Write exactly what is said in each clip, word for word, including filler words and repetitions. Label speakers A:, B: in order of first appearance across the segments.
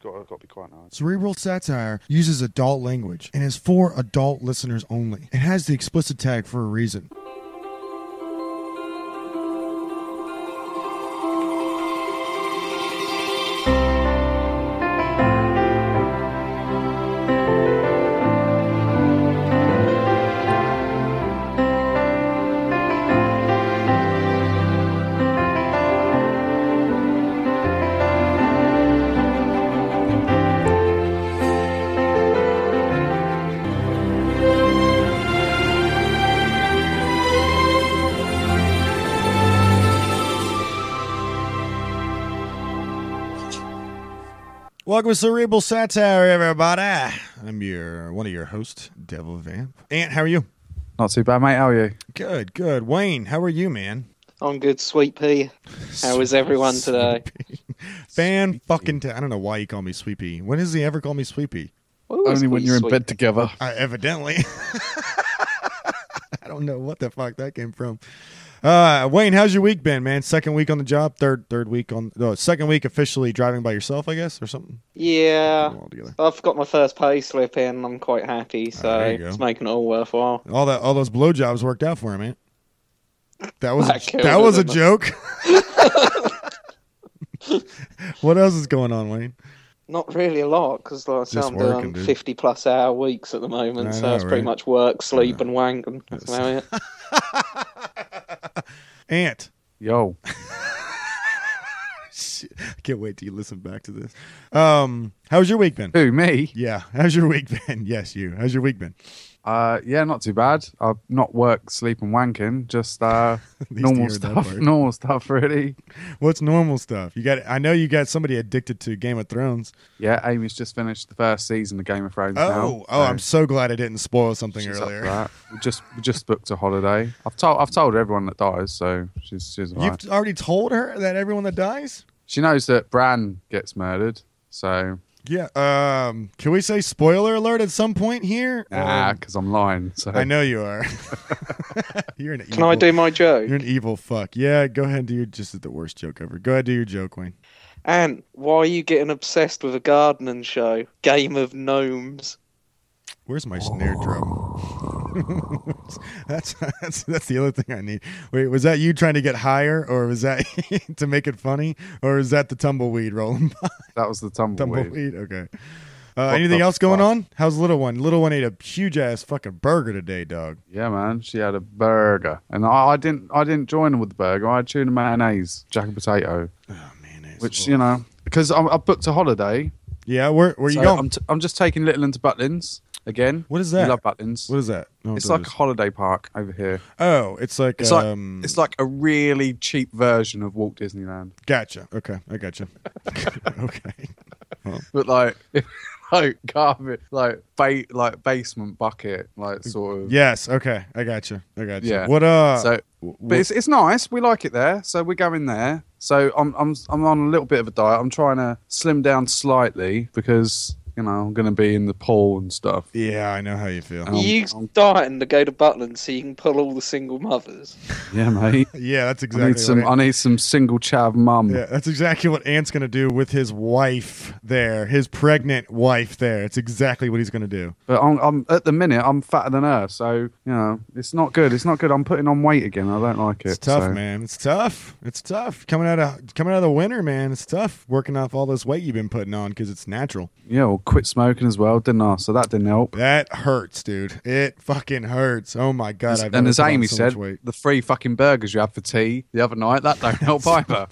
A: got, got to be quite nice.
B: Cerebral Satire uses adult language and is for adult listeners only. It has the explicit tag for a reason. Welcome to Cerebral Satire, everybody. I'm your one of your hosts, Devil Vamp. Ant, how are you?
C: Not too bad, mate. How are you?
B: Good, good. Wayne, how are you, man?
D: I'm good, Sweet Pea. How is everyone today?
B: Fan fucking. T- I don't know why you call me Sweet Pea. When does he ever call me Sweet Pea?
C: Only when you're in bed together.
B: Uh, evidently. I don't know what the fuck that came from. Uh, Wayne, how's your week been, man? Second week on the job, third third week on no, second week officially driving by yourself, I guess, or something.
D: Yeah, I've got my first pay slip in. I'm quite happy, so
B: oh,
D: it's making it all worthwhile.
B: All that, all those blowjobs worked out for him, man. That was
D: that,
B: a, that was a joke. What else is going on, Wayne?
D: Not really a lot, because like I say, I'm
B: working,
D: doing
B: dude.
D: fifty plus hour weeks at the moment,
B: I
D: so
B: know,
D: it's pretty
B: right?
D: much work, sleep, and wank, and that's about it.
B: Ant.
C: Yo.
B: Shit, I can't wait till you listen back to this. Um, how's your week been?
C: Who, me?
B: Yeah, how's your week been? Yes, you. How's your week been?
C: Uh, yeah, not too bad. I've not worked, sleep, and wanking. Just uh, normal stuff. Normal stuff, really.
B: What's normal stuff? You got? I know you got somebody addicted to Game of Thrones.
C: Yeah, Amy's just finished the first season of Game of Thrones
B: oh,
C: now.
B: Oh,
C: so
B: I'm so glad I didn't spoil something
C: she's
B: earlier.
C: Up for that. We just we just booked a holiday. I've told I've told everyone that dies, so she's she's all right.
B: You've already told her that everyone that dies?
C: She knows that Bran gets murdered, so.
B: Yeah. Um. Can we say spoiler alert at some point here?
C: Nah, because I'm lying. So.
B: I know you are. You're an evil.
D: Can I do my joke?
B: You're an evil fuck. Yeah, go ahead and do your just the worst joke ever. Go ahead and do your joke, Wayne.
D: And why are you getting obsessed with a gardening show? Game of Gnomes.
B: Where's my snare drum? that's that's that's the other thing I need. Wait, was that you trying to get higher, or was that to make it funny, or is that the tumbleweed rolling by?
C: That was the tumbleweed.
B: Tumbleweed. Okay. Uh, anything else going
C: fuck?
B: on? How's little one? Little one ate a huge ass fucking burger today, dog.
C: Yeah, man. She had a burger, and I, I didn't. I didn't join her with the burger. I had tuna mayonnaise, jack and potato.
B: Oh, mayonnaise.
C: Which
B: oh.
C: you know, because I, I booked a holiday.
B: Yeah, where where you
C: so
B: going?
C: I'm, t- I'm just taking Little into Butlins again.
B: What is that?
C: We love Butlins.
B: What is that? No,
C: it's like a holiday park over here.
B: Oh, it's like
C: It's
B: um,
C: like it's like a really cheap version of Walt Disneyland.
B: Gotcha. Okay, I gotcha. Okay. Well.
C: But like, like carpet, like ba- like basement bucket, like sort of.
B: Yes. Okay, I gotcha. I gotcha.
C: Yeah.
B: What uh?
C: So, but it's it's nice. We like it there, so we're going there. So I'm I'm I'm on a little bit of a diet. I'm trying to slim down slightly because you know I'm going to be in the pool and stuff.
B: Yeah, I know how you feel.
D: Um, you dying to go to Butlins so you can pull all the single mothers.
C: Yeah, mate.
B: Yeah, that's exactly.
C: I need some.
B: What
C: I need some single chav mum.
B: Yeah, that's exactly what Ant's going to do with his wife there, his pregnant wife there. It's exactly what he's going to do.
C: But I'm, I'm at the minute I'm fatter than her, so you know it's not good. It's not good. I'm putting on weight again. I don't like it.
B: It's tough,
C: so.
B: man. It's tough. It's tough coming out of coming out of the winter, man. It's tough working off all this weight you've been putting on because it's natural.
C: Yeah, well, quit smoking as well, didn't I? So that didn't help.
B: That hurts, dude. It fucking hurts. Oh my god! I've
C: and
B: never
C: as
B: put on
C: Amy
B: so
C: said,
B: much weight.
C: the three fucking burgers you had for tea the other night that don't help either.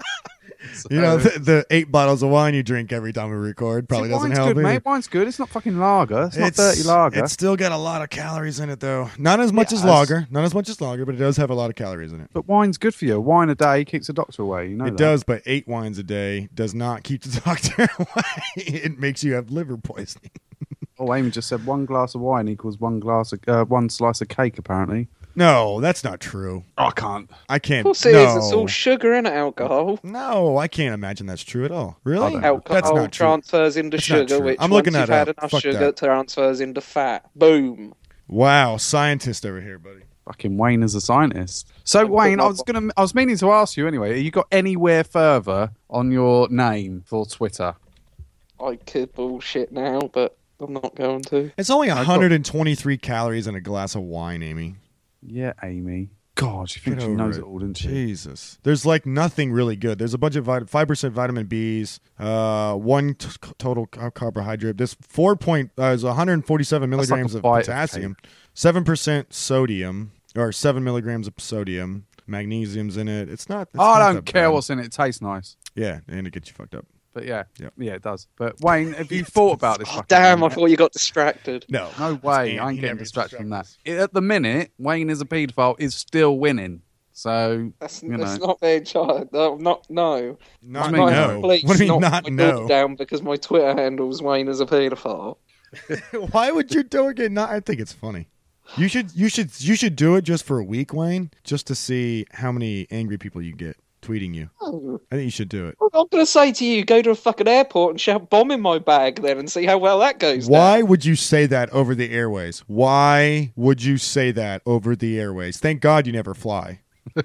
B: So, you know, the, the eight bottles of wine you drink every time we record probably
C: See,
B: doesn't
C: wine's
B: help
C: good,
B: either.
C: mate. Wine's good. It's not fucking lager. It's, not dirty lager.
B: It's still got a lot of calories in it, though. Not as much
C: It
B: as
C: has.
B: lager. Not as much as lager, but it does have a lot of calories in it.
C: But wine's good for you. Wine a day keeps the doctor away. You know
B: It
C: that.
B: does, but eight wines a day does not keep the doctor away. It makes you have liver poisoning.
C: Oh, Amy just said one glass of wine equals one glass of uh, one slice of cake. Apparently.
B: No, that's not true.
C: Oh, I can't.
B: I can't.
D: Of course it
B: no.
D: is. It's all sugar and alcohol.
B: No, I can't imagine that's true at all. Really?
D: Alcohol
B: That's not true.
D: transfers into
B: That's not
D: sugar,
B: true.
D: which
B: I'm
D: once
B: looking
D: you've
B: that
D: had
B: up.
D: enough
B: Fuck
D: sugar
B: that.
D: transfers into fat. Boom.
B: Wow, scientist over here, buddy.
C: Fucking Wayne is a scientist. So Wayne, I was gonna, I was meaning to ask you anyway. Have you got anywhere further on your name for Twitter?
D: I could bullshit now, but I'm not going to.
B: It's only one hundred twenty-three calories in a glass of wine, Amy.
C: Yeah, Amy. God, she thinks
B: Get
C: she
B: over
C: knows
B: it.
C: it all, doesn't she?
B: Jesus. There's like nothing really good. There's a bunch of vit- five percent vitamin B's, uh, one t- total car- carbohydrate. There's four point, uh, there's one hundred forty-seven
C: That's like
B: milligrams
C: a
B: of
C: bite of
B: potassium, seven percent sodium, or seven milligrams of sodium. Magnesium's in it. It's not. It's
C: Oh, I
B: not
C: don't
B: that
C: care
B: bad.
C: what's in it. It tastes nice.
B: Yeah, and it gets you fucked up.
C: But yeah,
B: Yep.
C: yeah, it does. But Wayne, have you thought about this?
D: Oh,
C: fucking
D: damn, I
C: thing?
D: thought you got distracted.
B: No.
C: No
B: It's
C: way.
B: Ant-
C: I ain't
B: he
C: getting
B: never
C: distracted from that.
B: distracts us.
C: At the minute, Wayne is a paedophile, is still winning. So,
D: That's,
C: you
D: that's
C: know.
D: not their child. No, not no.
B: Not
C: I mean,
B: no.
D: Please,
B: What do you mean
D: knock
B: not
D: my
B: no?
D: daughter down because my Twitter handle's Wayne as a paedophile.
B: Why would you do it? Not. I think it's funny. You should. You should. You should do it just for a week, Wayne, just to see how many angry people you get tweeting you.
D: Oh.
B: I think you should do it.
D: I'm going to say to you, go to a fucking airport and shout bomb in my bag then and see how well that goes
B: Why
D: down.
B: would you say that over the airways? Why would you say that over the airways? Thank God you never fly.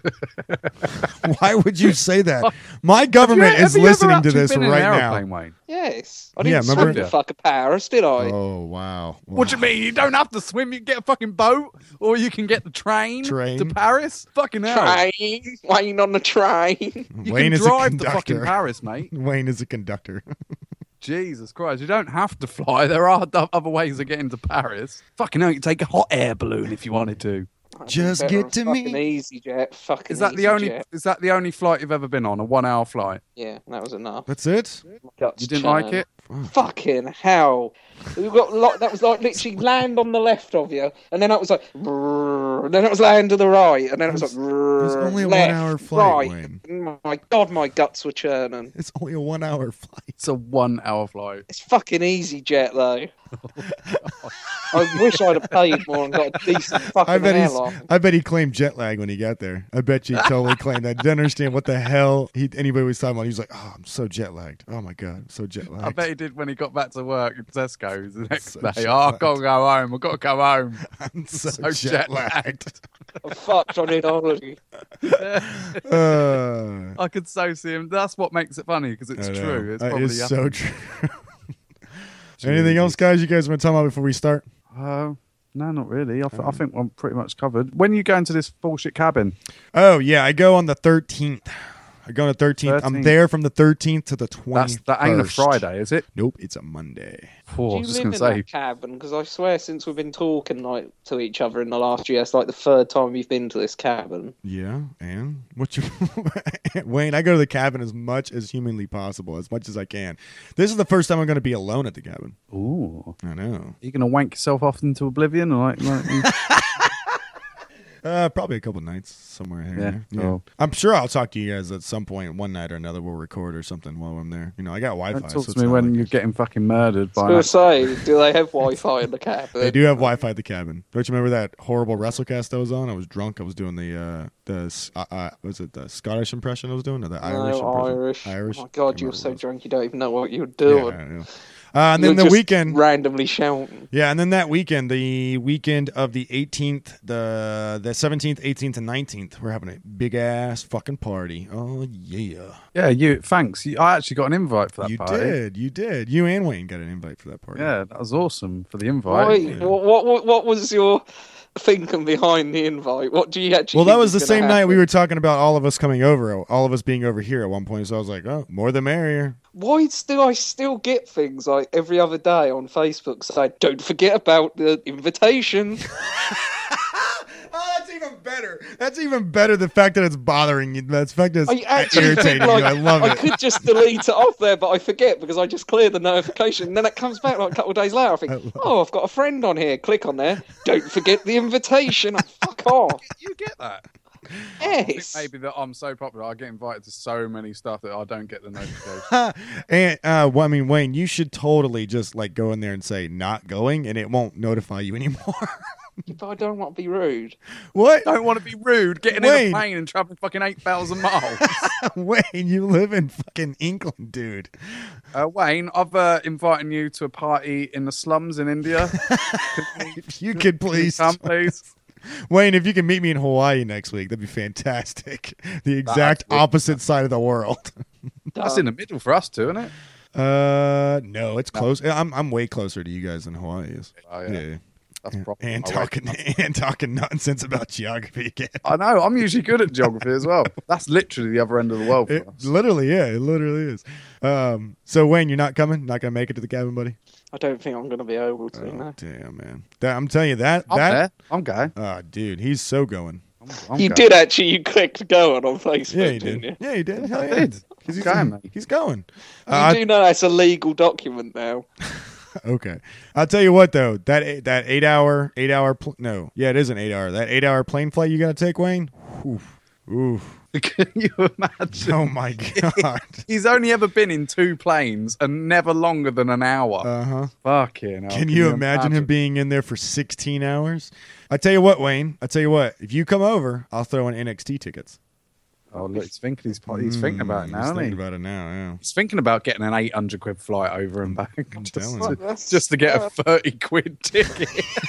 B: Why would you say that? My government
C: Have you-
B: is
C: have you ever
B: listening to
C: actually
B: this
C: been in an
B: right
C: aeroplane,
B: now.
C: Wayne?
D: Yes. I
B: Yeah,
D: didn't
B: remember-
D: swim the fucking Paris, did I?
B: Oh wow!
C: What do
B: Wow.
C: you mean? You don't have to swim. You can get a fucking boat, or you can get the train,
B: Train.
C: to Paris. Fucking hell!
D: Train. Wayne on the train.
C: You
B: Wayne
C: can
B: is a
C: drive to
B: conductor.
C: fucking Paris, mate.
B: Wayne is a conductor.
C: Jesus Christ, you don't have to fly. There are d- other ways of getting to Paris. Fucking hell, you can take a hot air balloon if you wanted to.
B: Just
D: Better
B: get to
D: fucking
B: me.
D: Easy jet. Fucking
C: Is that the
D: easy
C: only?
D: jet.
C: Is that the only flight you've ever been on? A one-hour flight?
D: Yeah, that was enough.
B: That's it.
D: Guts
C: You didn't
D: churn.
C: like it?
D: Fucking hell! We got a lot. That was like literally land on the left of you, and then it was like, brrr, and then it was land to the right, and then it was like, brrr,
B: It's only a
D: left,
B: one-hour flight,
D: right.
B: Wayne.
D: My God, my guts were churning.
B: It's only a one-hour flight.
C: It's a one-hour flight.
D: It's fucking easy jet though. I wish I'd have paid more and got a decent fucking
B: I bet he's,
D: airline.
B: I bet he claimed jet lag when he got there. I bet you totally claimed that. Didn't understand what the hell he, anybody was talking about. He was like, "Oh, I'm so jet lagged. Oh my god, I'm so jet lagged."
C: I bet he did when he got back to work in Tesco's the next
B: So
C: day.
B: jet
C: Oh, I've
B: lagged.
C: got to go home. I've got to go home.
B: I'm so,
C: So
B: jet
C: jet
B: lagged.
D: I'm fucked on it already.
B: Uh,
C: I could so see him. That's what makes it funny because it's
B: I know.
C: true. It's
B: That
C: probably
B: is so
C: happened.
B: true. Anything else, guys? You guys want to talk about before we start?
C: Uh, no, not really. I, th- I think I'm pretty much covered. When are you going to this bullshit cabin?
B: Oh yeah, I go on the thirteenth. I go on the thirteenth. I'm
C: thirteenth.
B: there from the thirteenth to the
C: That's
B: twentieth.
C: that ain't a Friday, is it?
B: Nope, it's a Monday.
C: Oh, I
D: Do
C: was
D: you
C: just
D: live
C: going
D: in
C: to say.
D: that cabin? Because I swear, since we've been talking like to each other in the last year, it's like the third time we've been to this cabin.
B: Yeah, and what you, Wayne? I go to the cabin as much as humanly possible, as much as I can. This is the first time I'm going to be alone at the cabin.
C: Ooh,
B: I know.
C: are you going to wank yourself off into oblivion? Or like, like
B: Uh, probably a couple nights somewhere here.
C: Yeah.
B: and there.
C: Oh.
B: I'm sure I'll talk to you guys at some point, one night or another. We'll record or something while I'm there. You know, I got Wi-Fi.
C: don't
B: so
C: talk
B: it's
C: to me
B: not
C: when
B: like-
C: you're getting fucking murdered
D: I
C: by.
D: was going to say, do they have Wi-Fi in the cabin?
B: They do have Wi-Fi at the cabin. Don't you remember that horrible WrestleCast I was on? I was drunk. I was doing the uh, the uh, uh, was it the Scottish impression I was doing or the Irish
D: No,
B: impression?
D: Irish.
B: Irish.
D: Oh my God,
B: Can't
D: you were
B: remember
D: so
B: what it
D: drunk you don't even know what you were
B: was.
D: doing.
B: Yeah, I know. Uh, and
D: You
B: then
D: were
B: the
D: just
B: weekend.
D: randomly shouting.
B: Yeah, and then that weekend, the weekend of the eighteenth, the the seventeenth, eighteenth, and nineteenth, we're having a big ass fucking party. Oh yeah,
C: Yeah, you. Thanks. You, I actually got an invite for that
B: you
C: party.
B: did, you did. You and Wayne got an invite for that party.
C: Yeah, that was awesome for the invite.
D: Wait, what, what, what was your thinking behind the invite? What do you actually?
B: Well, that
D: think
B: was the
D: gonna
B: same night we
D: happen?
B: were talking about all of us coming over, all of us being over here at one point. So I was like, oh, more the merrier.
D: Why do I still get things like every other day on Facebook saying, "Don't forget about the invitation"?
B: Oh, that's even better. That's even better. The fact that it's bothering you. That's the fact that
D: I
B: it's
D: actually
B: irritating
D: think, like,
B: you. I love
D: I
B: it.
D: could just delete it off there, but I forget because I just clear the notification. And then it comes back like a couple of days later. I think,
B: I love
D: oh, I've got a friend on here. Click on there. Don't forget the invitation. Oh, fuck off.
C: You get that? I think
D: Yes.
C: maybe that I'm so popular, I get invited to so many stuff that I don't get the notification.
B: and uh, well, I mean, Wayne, you should totally just like go in there and say not going, and it won't notify you anymore.
D: But I don't want to be rude.
B: What?
C: Don't want to be rude, getting
B: Wayne.
C: in a plane and traveling fucking eight thousand miles.
B: Wayne, you live in fucking England, dude.
C: uh, Wayne, I've uh, invited you to a party in the slums in India.
B: If you could
C: Can you
B: please,
C: come, please.
B: Wayne, if you can meet me in Hawaii next week, that'd be fantastic. The exact
C: good.
B: opposite side of the world.
C: That's in the middle for us too, isn't it?
B: Uh, no, No, it's close. I'm I'm way closer to you guys than Hawaii is.
C: Oh, yeah.
B: yeah.
C: That's proper.
B: And
C: I
B: talking
C: wake up.
B: and talking nonsense about geography again.
C: I know. I'm usually good at geography as well. That's literally the other end of the world for
B: It,
C: us.
B: literally, yeah, it literally is. Um, so Wayne, you're not coming? Not gonna make it to the cabin, buddy?
D: I don't think I'm going to be able to.
B: Oh,
D: no.
B: damn, man. That, I'm telling you that
C: I'm
B: that.
C: there. I'm going.
B: Oh, dude, he's so going.
C: I'm, I'm
D: You
C: going.
D: did actually. You clicked go on on Facebook,
B: Yeah, he
D: didn't
B: did.
D: you?
B: Yeah, he did. Hell
C: I
B: yeah.
C: did.
B: He's,
C: I'm
B: he's
C: going, mate.
B: He's going.
D: You
B: Uh,
D: do know that's a legal document now.
B: Okay, I'll tell you what though. That eight, that eight hour eight hour pl- no, yeah, it is an eight hour. That eight hour plane flight you got to take, Wayne. Oof, oof.
C: Can you imagine?
B: Oh my god.
C: He's only ever been in two planes and never longer than an hour.
B: Uh huh.
C: Fucking hell.
B: Can you imagine him being in there for sixteen hours? I tell you what, Wayne. I tell you what. If you come over, I'll throw in N X T tickets.
C: Oh, look, he's thinking, he's, he's thinking about it now,
B: Mm, He's
C: isn't he?
B: thinking about it now. Yeah.
C: He's thinking about getting an eight hundred quid flight over and back.
B: I'm
C: just,
B: telling
C: to,
B: you.
D: That's-
C: just to get a thirty quid ticket.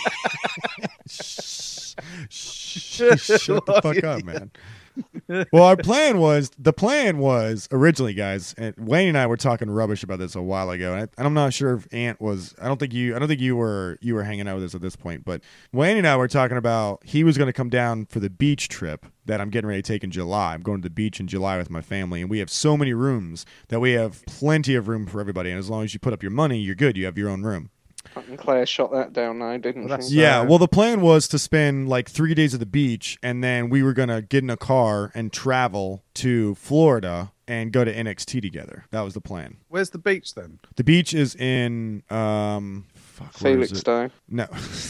B: Shh, shh, shut the fuck up, man. Well, our plan was the plan was originally, guys. And Wayne and I were talking rubbish about this a while ago, and, I, and I'm not sure if Ant was. I don't think you. I don't think you were. You were hanging out with us at this point. But Wayne and I were talking about he was going to come down for the beach trip that I'm getting ready to take in July. I'm going to the beach in July with my family, and we have so many rooms that we have plenty of room for everybody. And as long as you put up your money, you're good. You have your own room.
D: Fucking Claire shot that down now, didn't
C: Well, that's-
D: she?
B: Yeah,
C: Uh,
B: well, the plan was to spend like three days at the beach, and then we were gonna get in a car and travel to Florida and go to N X T together. That was the plan.
C: Where's the beach then?
B: The beach is in um, fuck, where is it?
D: Felixstowe.
B: No,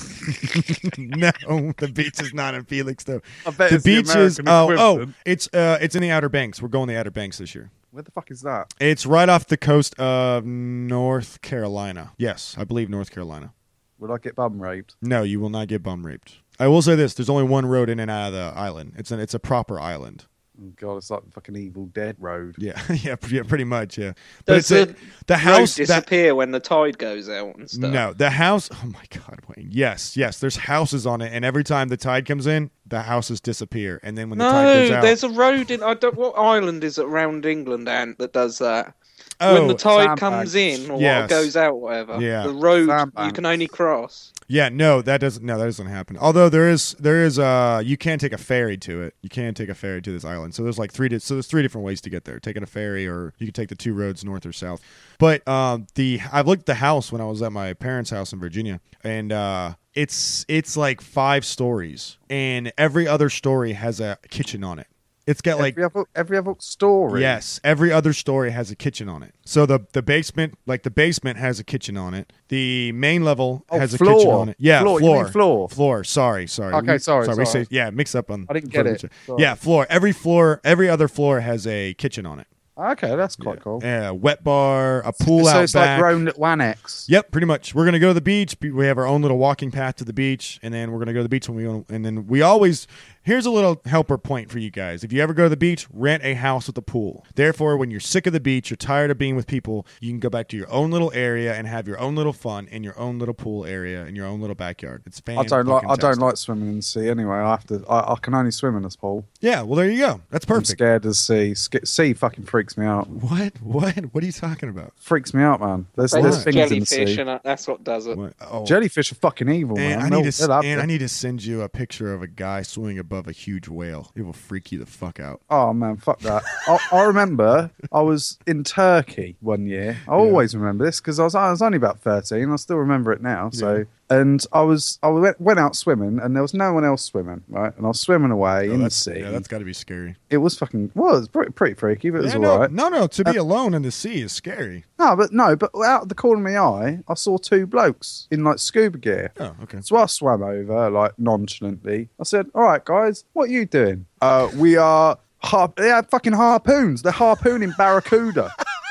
B: no, the beach is not in Felixstowe.
C: I bet
B: The
C: it's
B: beach
C: the
B: is
C: American
B: oh oh,
C: equivalent.
B: it's uh, it's in the Outer Banks. We're going to the Outer Banks this year.
C: Where the fuck is that?
B: It's right off the coast of North Carolina. Yes, I believe North Carolina.
C: Would I get bum raped?
B: No, you will not get bum raped. I will say this: there's only one road in and out of the island. It's an it's a proper island.
C: Oh, God, it's like the fucking Evil Dead road.
B: Yeah, yeah, yeah, pretty much. Yeah, but
D: Does
B: it's a,
D: the
B: the
D: Road
B: house that
D: disappear when the tide goes out and stuff.
B: no, the house. Oh my God, Wayne. Yes, yes. There's houses on it, and every time the tide comes in, the houses disappear, and then when the tide goes
D: No,
B: out,
D: there's a road in. I don't. What island is it around England, Ant, that does that?
B: oh,
D: when the tide
C: sandbags.
D: comes in or
B: Yes.
D: goes out, whatever.
B: Yeah.
D: The road you
C: Sandbags.
D: can only cross.
B: yeah, no, that doesn't. No, that doesn't happen. Although there is, there is. Uh, you can take a ferry to it. You can take a ferry to this island. So there's like three. di- So there's three different ways to get there. Taking a ferry, or you can take the two roads north or south. But um, the I've looked at the house when I was at my parents' house in Virginia, and uh, it's it's like five stories, and every other story has a kitchen on it. It's got like
C: every other, every other story.
B: yes, every other story has a kitchen on it. So the the basement, like the basement, has a kitchen on it. The main level
C: Oh,
B: has a
C: floor.
B: kitchen on it. Yeah,
C: Floor, you
B: floor,
C: mean floor?
B: floor. Sorry, sorry.
C: Okay,
B: We-
C: sorry,
B: we
C: sorry.
B: say- yeah, mix up on.
C: I didn't get it.
B: furniture.
C: Sorry.
B: Yeah, floor. Every floor, every other floor has a kitchen on it.
C: Okay, that's quite cool.
B: Yeah, wet bar, a pool
C: so
B: out
C: it's
B: back.
C: like your own little annex.
B: Yep, pretty much. We're gonna go to the beach. We have our own little walking path to the beach, and then we're gonna go to the beach when we go. And then we always here's a little helper point for you guys. If you ever go to the beach, rent a house with a pool. Therefore, when you're sick of the beach, you're tired of being with people, you can go back to your own little area and have your own little fun in your own little pool area in your own little backyard. It's
C: I
B: fantastic.
C: don't like. I don't like swimming in the sea anyway. I have to. I, I can only swim in this pool.
B: Yeah, well, there you go. That's
C: I'm
B: perfect.
C: scared of the sea. Sca- sea fucking freaks me out.
B: What? What? What are you talking about?
C: Freaks me out, man. There's,
D: There's
C: there's things in the
D: jellyfish,
C: sea.
D: and that- that's what does it.
B: What? Oh.
C: Jellyfish are fucking evil,
B: And
C: man.
B: I
C: They'll-
B: need to
C: they'll have
B: and
C: you.
B: I need to send you a picture of a guy swimming above a huge whale. It will freak you the fuck out.
C: Oh man, fuck that. I, I remember I was in Turkey one year. I always remember this because I was I was only about thirteen. I still remember it now. So
B: Yeah.
C: and I was I went, went out swimming and there was no one else swimming, right? And I was swimming away
B: Oh,
C: in the
B: that's,
C: sea.
B: yeah, that's got to be scary.
C: It was fucking well, it was pretty, pretty freaky, but it was
B: Yeah,
C: all
B: no,
C: right.
B: no, no. To be alone in the sea is scary.
C: No, but no, but out of the corner of my eye, I saw two blokes in like scuba gear.
B: Oh, okay.
C: So I swam over like nonchalantly. I said, "All right, guys, what are you doing?" Uh, we are. Har- they had fucking harpoons. They're harpooning barracuda.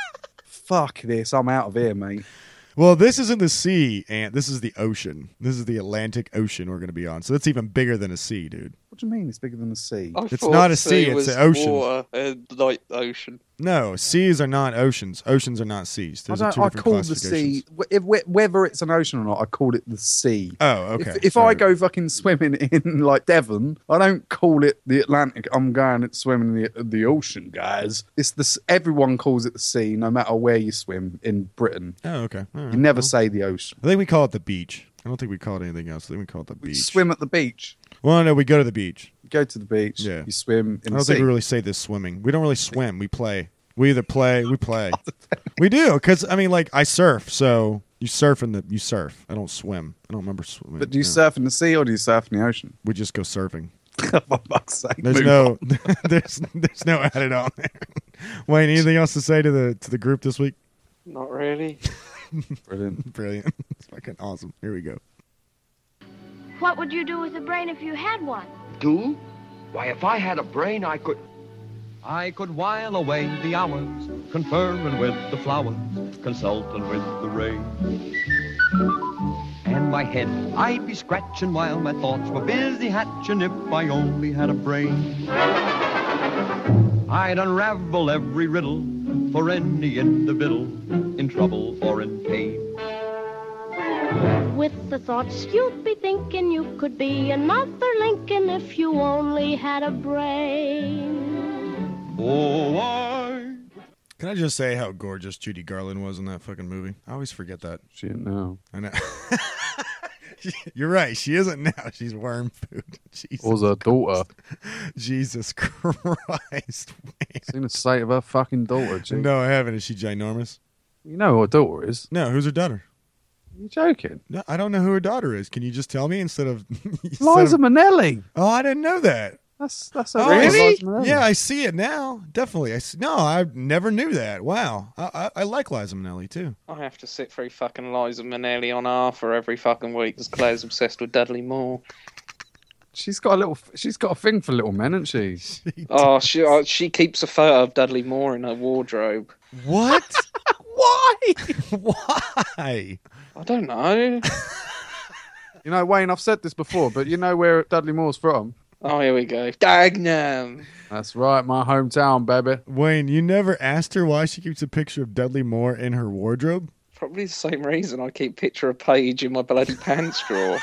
C: Fuck this! I'm out of here, mate.
B: Well, this isn't the sea, and this is the ocean. This is the Atlantic Ocean we're going to be on. So it's even bigger than a sea, dude.
C: What do you mean it's bigger than the sea?
D: I
B: It's
D: thought
B: not a
D: the
B: sea, it's
D: was
B: the ocean.
D: Water, uh, like the ocean.
B: No, seas are not oceans. Oceans are not seas. There's
C: I,
B: two
C: don't, I
B: different
C: call the sea,
B: classifications.
C: if, whether it's an ocean or not, I call it the sea.
B: Oh, okay.
C: If, if I
B: Right.
C: go fucking swimming in like Devon, I don't call it the Atlantic. I'm going swimming in the the ocean, guys. It's the s- everyone calls it the sea, no matter where you swim in Britain.
B: Oh, okay. All right.
C: You never
B: Well,
C: say the ocean.
B: I think we call it the beach. I don't think we call it anything else. I think we call it the
C: We
B: beach.
C: swim at the beach.
B: Well, no, we go to the beach.
C: You go to the beach.
B: Yeah.
C: You swim
B: I
C: in
B: don't
C: the
B: think
C: sea.
B: we really say this swimming. We don't really swim. We play. We either play, we play. We do, because, I mean, like, I surf, so you surf in the, you surf. I don't swim. I don't remember swimming.
C: But do you
B: Yeah.
C: surf in the sea or do you surf in the ocean?
B: We just go surfing.
C: For fuck's sake,
B: There's
C: move
B: no, there's, there's no added on there. Wayne, anything else to say to the to the group this week?
D: Not really.
C: on. Brilliant.
B: Brilliant. It's fucking awesome. Here we go.
A: What would you do with a brain if you had one?
E: Do? Why, if I had a brain, I could... I could while away the hours, conferring with the flowers, consulting with the rain. And my head I'd be scratching while my thoughts were busy hatching if I only had a brain. I'd unravel every riddle for any individual in trouble or in pain.
A: With the thoughts you'd be thinking you could be another Lincoln if you only had a brain.
E: Oh, I...
B: Can I just say how gorgeous Judy Garland was in that fucking movie? I always forget that.
C: She didn't know.
B: I know. You're right. She isn't now. She's worm food. Jesus,
C: Or was her daughter.
B: Jesus Christ.
C: Seen the state of her fucking daughter, G.
B: No, I haven't. Is she ginormous?
C: You know who her daughter is.
B: No. Who's her daughter?
C: You joking?
B: No, I don't know who her daughter is. Can you just tell me instead of? instead
C: Liza
B: of-
C: Minnelli.
B: Oh, I didn't know that.
C: That's that's a
B: Oh,
C: real
B: really?
C: Liza Minnelli.
B: Yeah, I see it now. Definitely. I see, no, I never knew that. Wow. I, I, I like Liza Minnelli too.
D: I have to sit through fucking Liza Minnelli on Arthur every fucking week because Claire's obsessed with Dudley Moore.
C: She's got a little. She's got a thing for little men, hasn't she?
D: Oh, she uh, she keeps a photo of Dudley Moore in her wardrobe.
B: What?
C: Why?
B: Why?
D: I don't know.
C: You know, Wayne. I've said this before, but you know where Dudley Moore's from?
D: Oh, here we go. Dagenham.
C: That's right, my hometown, baby.
B: Wayne, you never asked her why she keeps a picture of Dudley Moore in her wardrobe?
D: Probably the same reason I keep picture of Paige in my bloody pants drawer.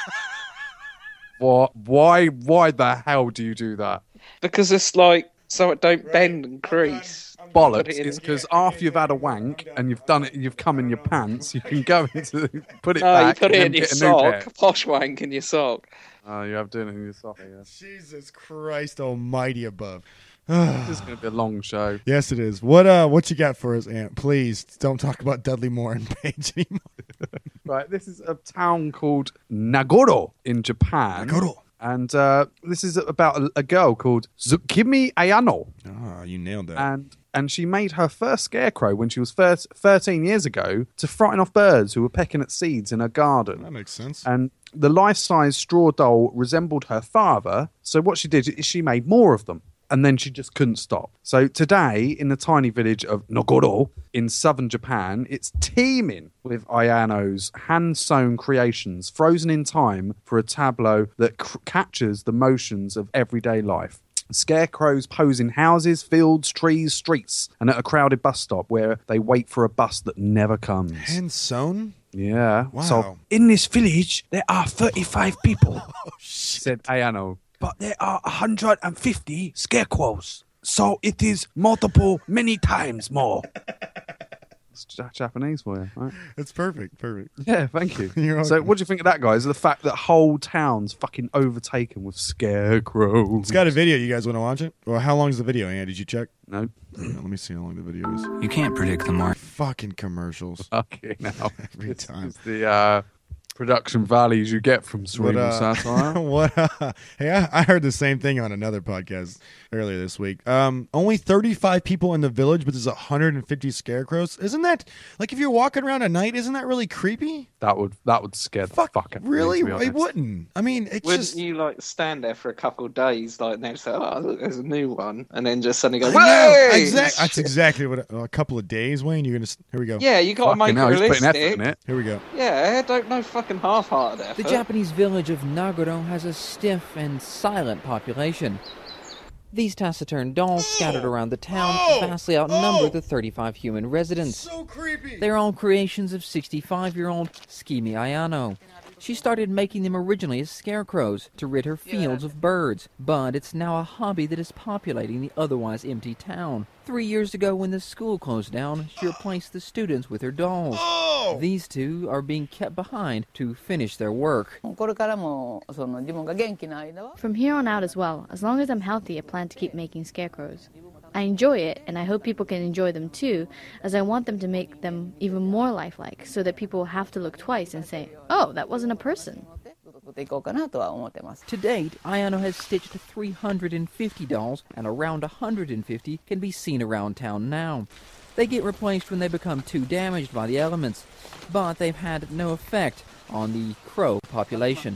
C: What? Why? Why the hell do you do that?
D: Because it's like, so it don't bend and crease.
C: Bollocks!
D: Put it in-
C: It's because after you've had a wank and you've done it, you've come in your pants. You can go into put it
D: No,
C: back.
D: you put
C: and
D: it in
C: then
D: your
C: get a new pair.
D: sock. Posh wank in your sock.
C: Oh, you have doing it in your sock. Yeah.
B: Jesus Christ almighty above.
C: This is going to be a long show.
B: Yes, it is. What uh, what you got for us, Aunt? Please don't talk about Dudley Moore and Paige anymore.
C: Right, this is a town called Nagoro in Japan.
B: Nagoro.
C: And uh, this is about a, a girl called Tsukimi Ayano.
B: Ah, you nailed that.
C: And and she made her first scarecrow when she was first, thirteen years ago to frighten off birds who were pecking at seeds in her garden.
B: That makes sense.
C: And the life-size straw doll resembled her father, so what she did is she made more of them. And then she just couldn't stop. So today, in the tiny village of Nagoro in southern Japan, it's teeming with Ayano's hand-sewn creations, frozen in time for a tableau that c- captures the motions of everyday life. Scarecrows pose in houses, fields, trees, streets, and at a crowded bus stop where they wait for a bus that never comes.
B: Hand sewn?
C: Yeah.
B: Wow.
C: So, in this village, there are thirty-five people,
B: Oh, shit.
C: said Ayano. But there are one hundred fifty scarecrows. So it is multiple, many times more. It's Ja- Japanese for you, right?
B: It's perfect. Perfect.
C: Yeah, thank you.
B: You're
C: So
B: welcome.
C: what do you think of that, guys? The fact that whole town's fucking overtaken with scarecrows.
B: It's got a video. You guys want to watch it? Or how long is the video, Aunt? Did you check?
C: No.
B: Yeah, let me see how long the video is.
F: You can't predict the market.
B: Fucking commercials.
C: Okay, now.
B: Every
C: This
B: time.
C: is the uh, production values you get from
B: What,
C: cerebral
B: uh,
C: satire.
B: what? Uh, hey, I, I heard the same thing on another podcast earlier this week. Um, only thirty-five people in the village, but there's one hundred fifty scarecrows. Isn't that like if you're walking around at night? Isn't that really creepy?
C: That would that would scare the
B: Fuck,
C: fuck out of me,
B: really?
C: to be
B: It
C: honest.
B: wouldn't. I mean, it's
D: Wouldn't
B: just.
D: you like stand there for a couple of days, like, and then say, "Oh, look, there's a new one," and then just suddenly go,
B: I know,
D: "Hey!"
B: exact- that's exactly what. A couple of days, Wayne. You're gonna. s- Here we go.
D: Yeah, you got to
C: Fucking
D: make
C: hell,
D: it
C: he's putting effort
D: realistic.
C: in it.
B: Here we go.
D: Yeah, don't no fucking half-hearted effort.
G: The Japanese village of Nagoro has a stiff and silent population.
F: These taciturn dolls scattered around the town vastly outnumber the thirty-five human residents.
B: So creepy.
F: They're all creations of sixty-five-year-old Skimi Ayano. She started making them originally as scarecrows to rid her fields of birds, but it's now a hobby that is populating the otherwise empty town. Three years ago, when the school closed down, she replaced the students with her dolls.
B: Oh!
F: These two are being kept behind to finish their work.
G: From here on out as well, as long as I'm healthy, I plan to keep making scarecrows. I enjoy it, and I hope people can enjoy them too, as I want them to make them even more lifelike, so that people will have to look twice and say, oh, that wasn't a person.
F: To date, Ayano has stitched three hundred fifty dolls, and around one hundred fifty can be seen around town now. They get replaced when they become too damaged by the elements, but they've had no effect on the crow population.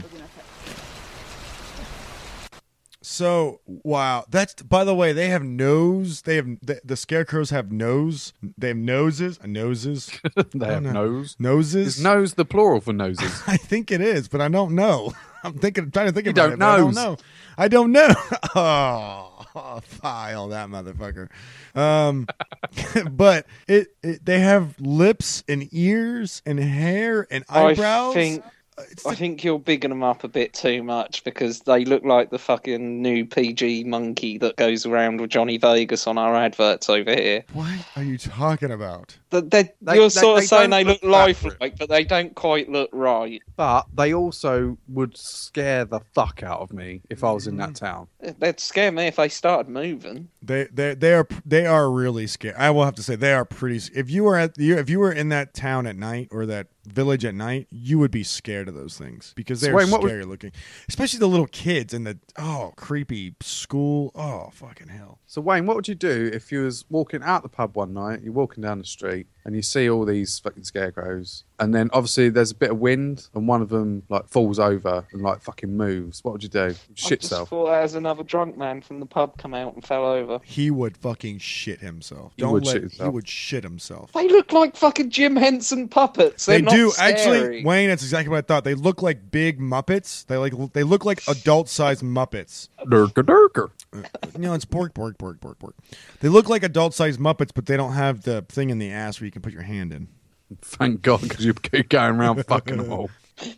B: So wow, that's by the way. They have nose. They have the, the scarecrows have nose. They have noses. Noses.
C: They have
B: know.
C: nose.
B: Noses.
C: Is nose the plural for noses?
B: I think it is, but I don't know. I'm thinking, trying to think
C: You
B: about
C: don't
B: it. But I don't
C: knows.
B: know. I don't know. Oh, file that motherfucker. Um, but it, it, they have lips and ears and hair and eyebrows.
D: I think
B: It's
D: I
B: like-
D: think you're bigging them up a bit too much because they look like the fucking new P G monkey that goes around with Johnny Vegas on our adverts over here.
B: what are you talking about?
D: The- they-
C: They-
D: you're
C: they-
D: sort of
C: they
D: saying
C: don't
D: they look
C: look accurate.
D: lifelike, but they don't quite look right.
C: But they also would scare the fuck out of me if I was in that town.
D: They'd scare me if they started moving.
B: They they they are they are really scary. I will have to say they are pretty. If you were at you if you were in that town at night or that village at night, you would be scared of those things because they're
C: Swain, what would-
B: scary looking. Especially the little kids in the oh creepy school. Oh fucking hell.
C: So Wayne, what would you do if you was walking out the pub one night, you're walking down the street and you see all these fucking scarecrows, and then obviously there's a bit of wind and one of them like falls over and like fucking moves. What would you do? You'd
D: I
C: shit
D: just
C: yourself.
D: thought as another drunk man from the pub come out and fell over.
B: He would fucking shit himself.
C: He
B: Don't
C: would
B: let
C: shit
B: he
C: himself.
B: would shit himself.
D: They look like fucking Jim Henson puppets. They're
B: They
D: not
B: do
D: scary.
B: actually, Wayne. That's exactly what I thought. They look like big Muppets. They like they look like adult-sized Muppets.
C: Durka durka.
B: You know, it's pork, pork, pork, pork, pork. They look like adult-sized Muppets, but they don't have the thing in the ass where you can put your hand in.
C: Thank God, because you keep going around fucking all.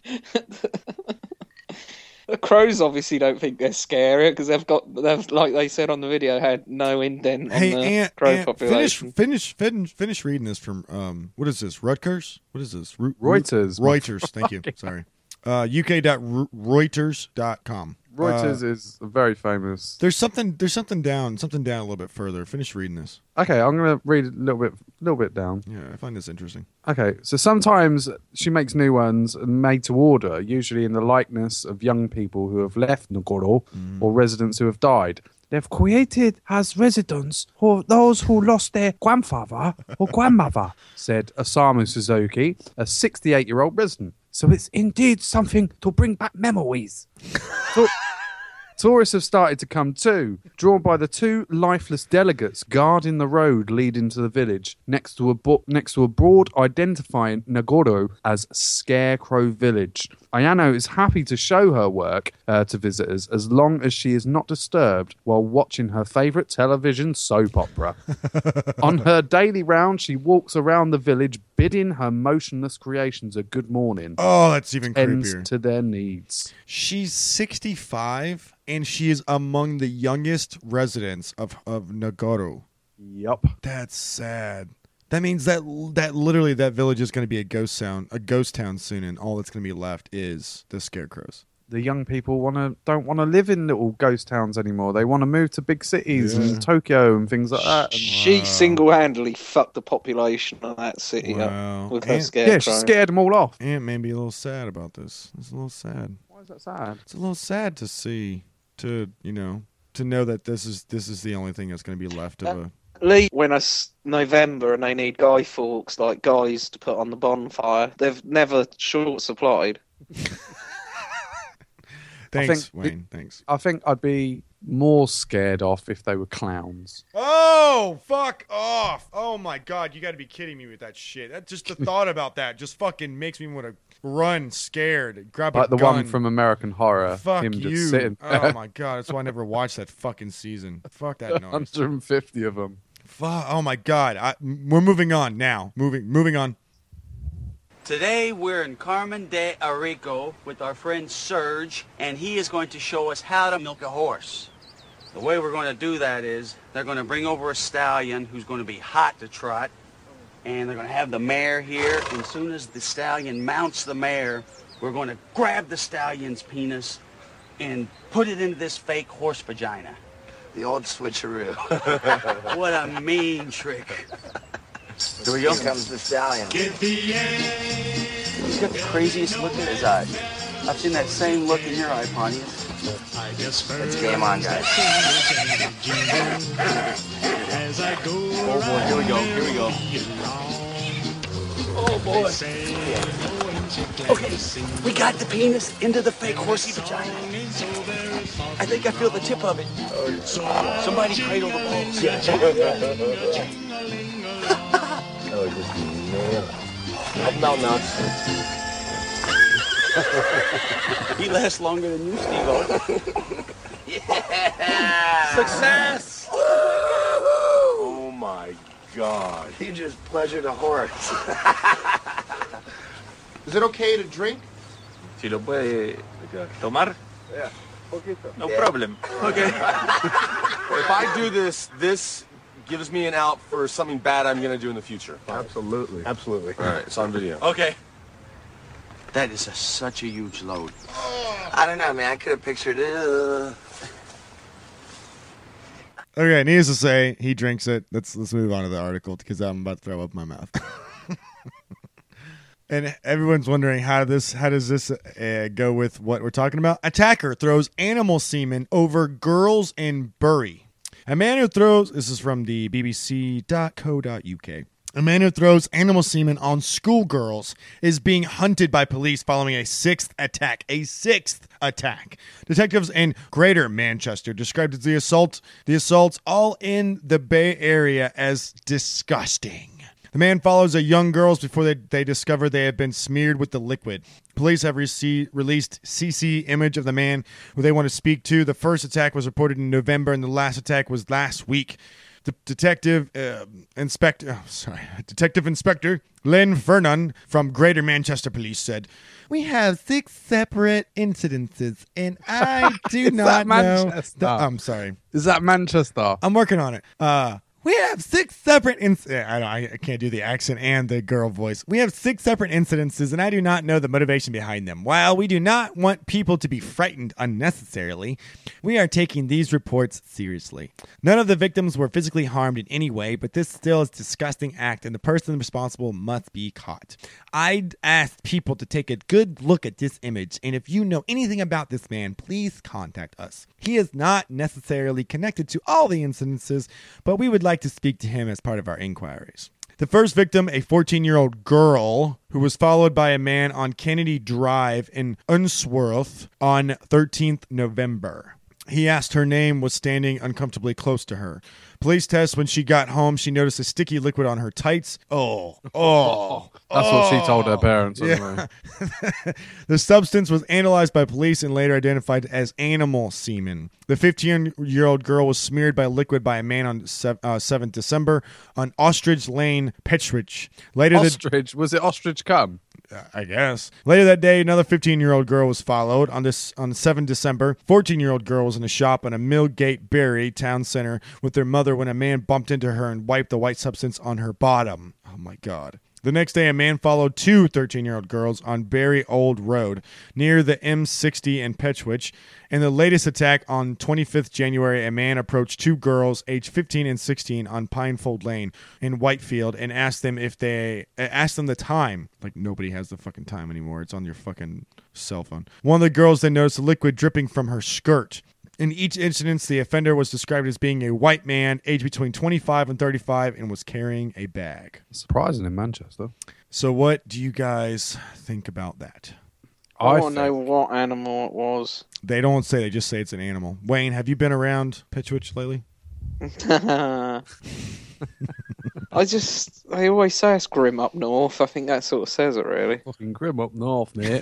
D: The crows obviously don't think they're scary because they've got, they've like they said on the video, had no indent on
B: Hey,
D: the
B: Aunt,
D: crow
B: Aunt finish,
D: population.
B: finish, finish, finish reading this from um. What is this? Rutgers? What is this? Ru-
C: Reuters.
B: Reuters. Thank you. Sorry. Uh, U K dot Reuters dot com.
C: Reuters
B: Uh,
C: is very famous.
B: there's something. There's something down. Something down a little bit further. Finish reading this.
C: Okay, I'm gonna read a little bit, little bit down.
B: Yeah, I find this interesting.
C: Okay, so sometimes she makes new ones made to order, usually in the likeness of young people who have left Nagoro or residents who have died. They've created as residents for those who lost their grandfather or grandmother, said Osamu Suzuki, a sixty-eight-year-old resident. So it's indeed something to bring back memories. So- Tourists have started to come too, drawn by the two lifeless delegates guarding the road leading to the village, next to a bo- next to a board identifying Nagoro as Scarecrow Village. Ayano is happy to show her work uh, to visitors as long as she is not disturbed while watching her favourite television soap opera. On her daily round, she walks around the village, bidding her motionless creations a good morning.
B: Oh, that's even
C: Tends
B: creepier.
C: to their needs.
B: She's sixty-five, and she is among the youngest residents of of Nagoro.
C: Yup.
B: That's sad. That means that that literally that village is going to be a ghost town, a ghost town soon, and all that's going to be left is the scarecrows.
C: The young people want to don't want to live in little ghost towns anymore. They want to move to big cities
B: Yeah.
C: and Tokyo and things like that. And-
D: She
B: Wow.
D: single-handedly fucked the population of that city
B: Wow.
D: up with her
B: And-
D: scarecrow.
C: yeah, she scared them all off.
B: Aunt may be a little sad about this. It's a little sad.
C: Why is that sad?
B: It's a little sad to see, to you know, to know that this is this is the only thing that's going to be left of a.
D: Lee, when it's November and they need guy forks, like guys to put on the bonfire, they've never short supplied.
B: Thanks,
C: think
B: Wayne. Thanks.
C: I think I'd be more scared off if they were clowns.
B: Oh, fuck off. Oh, my God. You got to be kidding me with that shit. That just the thought about that just fucking makes me want to run scared, grab a
C: Like the
B: gun.
C: one from American Horror.
B: Fuck
C: him
B: you.
C: just sitting there.
B: Oh, my God. That's why I never watched that fucking season. Fuck that noise.
C: one hundred fifty of them.
B: Fuck. Oh, my God. I, we're moving on now. Moving, moving on.
H: Today we're in Carmen de Arico with our friend Serge, and he is going to show us how to milk a horse. The way we're going to do that is they're going to bring over a stallion who's going to be hot to trot, and they're going to have the mare here, and as soon as the stallion mounts the mare, we're going to grab the stallion's penis and put it into this fake horse vagina.
I: The old switcheroo.
H: What a mean trick. Here we go.
I: Here comes the stallion.
H: He's got the craziest look in his eye. I've seen that same look in your eye, Pontius.
I: It's game on, guys.
H: Oh boy, here we go, here we go. Oh boy. Okay, we got the penis into the fake horsey vagina. I think I feel the tip of it. Somebody cradle the balls.
I: Oh, just nail it. No, no.
H: He lasts longer than you, Steve-O.
I: Yeah!
H: Success!
I: Oh my God. You just pleasured a horse.
J: Is it okay to drink?
K: Si lo puede tomar?
J: Yeah.
K: No
I: Yeah.
K: problem.
H: Okay.
J: If I do this, this gives me an out for something bad I'm going to do in the future.
I: Absolutely. Absolutely.
J: All right, it's on video.
H: Okay. That is a, such a huge load.
I: I don't know, man. I could have pictured it. Uh...
B: Okay, needless to say, he drinks it. Let's let's move on to the article because I'm about to throw up my mouth. And everyone's wondering how this how does this uh, go with what we're talking about? Attacker throws animal semen over girls in Bury. A man who throws this is from the B B C dot co dot U K. A man who throws animal semen on schoolgirls is being hunted by police following a sixth attack. A sixth attack. Detectives in Greater Manchester described the assault, the assaults all in the Bay Area as disgusting. The man follows a young girls before they, they discover they have been smeared with the liquid. Police have received, released C C image of the man who they want to speak to. The first attack was reported in November, and the last attack was last week. The detective uh, inspector, oh, sorry, Detective Inspector Len Fernan from Greater Manchester Police said, "We have six separate incidences, and I do
C: Is
B: not
C: that
B: know."
C: Manchester?
B: The, I'm sorry.
C: Is that Manchester?
B: I'm working on it. Uh, we have six separate inc- I, I, I can't do the accent and the girl voice. We have six separate incidences, and I do not know the motivation behind them. While we do not want people to be frightened unnecessarily, we are taking these reports seriously. None of the victims were physically harmed in any way, but this still is a disgusting act, and the person responsible must be caught. I'd ask people to take a good look at this image, and if you know anything about this man, please contact us. He is not necessarily connected to all the incidences, but we would like to speak to him as part of our inquiries. The first victim, a fourteen-year-old girl who was followed by a man on Kennedy Drive in Unsworth on thirteenth November. He asked her name, was standing uncomfortably close to her. Police test when she got home, she noticed a sticky liquid on her tights. Oh, oh.
C: That's
B: oh.
C: what she told her parents.
B: Yeah.
C: Anyway.
B: The substance was analyzed by police and later identified as animal semen. The fifteen-year-old girl was smeared by liquid by a man on uh, seventh December on Ostrich Lane, Petchwich. Later
C: Ostrich? Was it ostrich cum?
B: Uh, I guess. Later that day, another fifteen-year-old girl was followed. On this on seventh December, fourteen-year-old girl was in a shop on a Millgate Berry town center with their mother when a man bumped into her and wiped the white substance on her bottom. Oh, my God. The next day, a man followed two thirteen-year-old girls on Berry Old Road near the M sixty in Petchwich. In the latest attack on twenty-fifth January, a man approached two girls aged fifteen and sixteen on Pinefold Lane in Whitefield and asked them if they uh, asked them the time. Like, nobody has the fucking time anymore. It's on your fucking cell phone. One of the girls then noticed the liquid dripping from her skirt. In each incident, the offender was described as being a white man, aged between twenty-five and thirty-five, and was carrying a bag.
C: Surprising in Manchester.
B: So what do you guys think about that?
D: I,
C: I
D: want to know what animal it was.
B: They don't say, they just say it's an animal. Wayne, have you been around Pitchwich lately?
D: I just, I always say it's grim up north. I think that sort of says it, really.
C: Fucking grim up north, mate.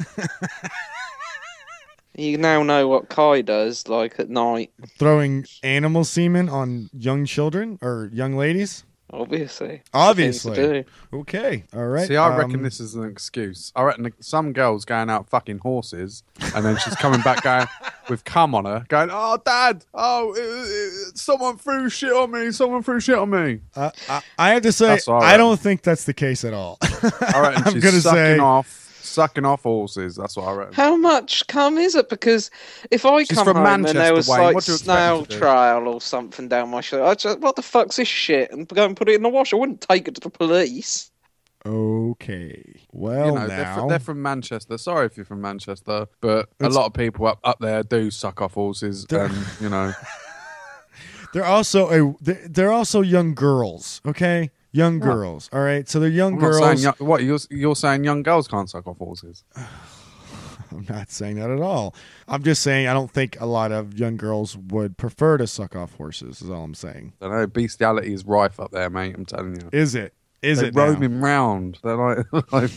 D: You now know what Kai does, like, at night.
B: Throwing animal semen on young children or young ladies?
D: Obviously.
B: Obviously.
D: Thing to do.
B: Okay. All right.
C: See, I
B: um,
C: reckon this is an excuse. I reckon some girl's going out fucking horses, and then she's coming back going with cum on her, going, "Oh, Dad! Oh, it, it, someone threw shit on me! Someone threw shit on me!"
B: Uh, I, I have to say,
C: That's what I
B: I,
C: reckon.
B: don't think that's the case at all.
C: I reckon
B: I'm
C: she's
B: gonna
C: sucking
B: say,
C: off, sucking off horses. That's what I reckon.
D: How much cum is it? Because if I
C: She's
D: come
C: from
D: home
C: Manchester,
D: and there was
C: Wayne.
D: like
C: What do you expect
D: snail
C: me to do?
D: trail or something down my shoulder, I'd just, what the fuck's this shit? And go and put it in the wash. I wouldn't take it to the police.
B: Okay. Well,
C: You know, they're,
B: now.
C: fr- they're from Manchester. Sorry if you're from Manchester, but
B: It's-
C: a lot of people up, up there do suck off horses,
B: They're-
C: and you know.
B: They're also a. They're, they're also young girls. Okay, young
C: What?
B: girls. All right. So they're young
C: I'm not
B: girls.
C: saying young, what you're you're saying young girls can't suck off horses.
B: I'm not saying that at all. I'm just saying I don't think a lot of young girls would prefer to suck off horses. Is all I'm saying.
C: I know bestiality is rife up there, mate. I'm telling you.
B: Is it? Is
C: They're
B: it now?
C: roaming round? They're like, like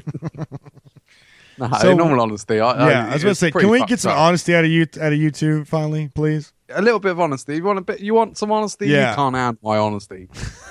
C: nah,
B: So-
C: in all honesty, I,
B: Yeah, I was going to say, can we get some honesty out of you, out of you two, finally, please?
C: A little bit of honesty. You want a bit? You want some honesty?
B: Yeah.
C: You can't handle my honesty.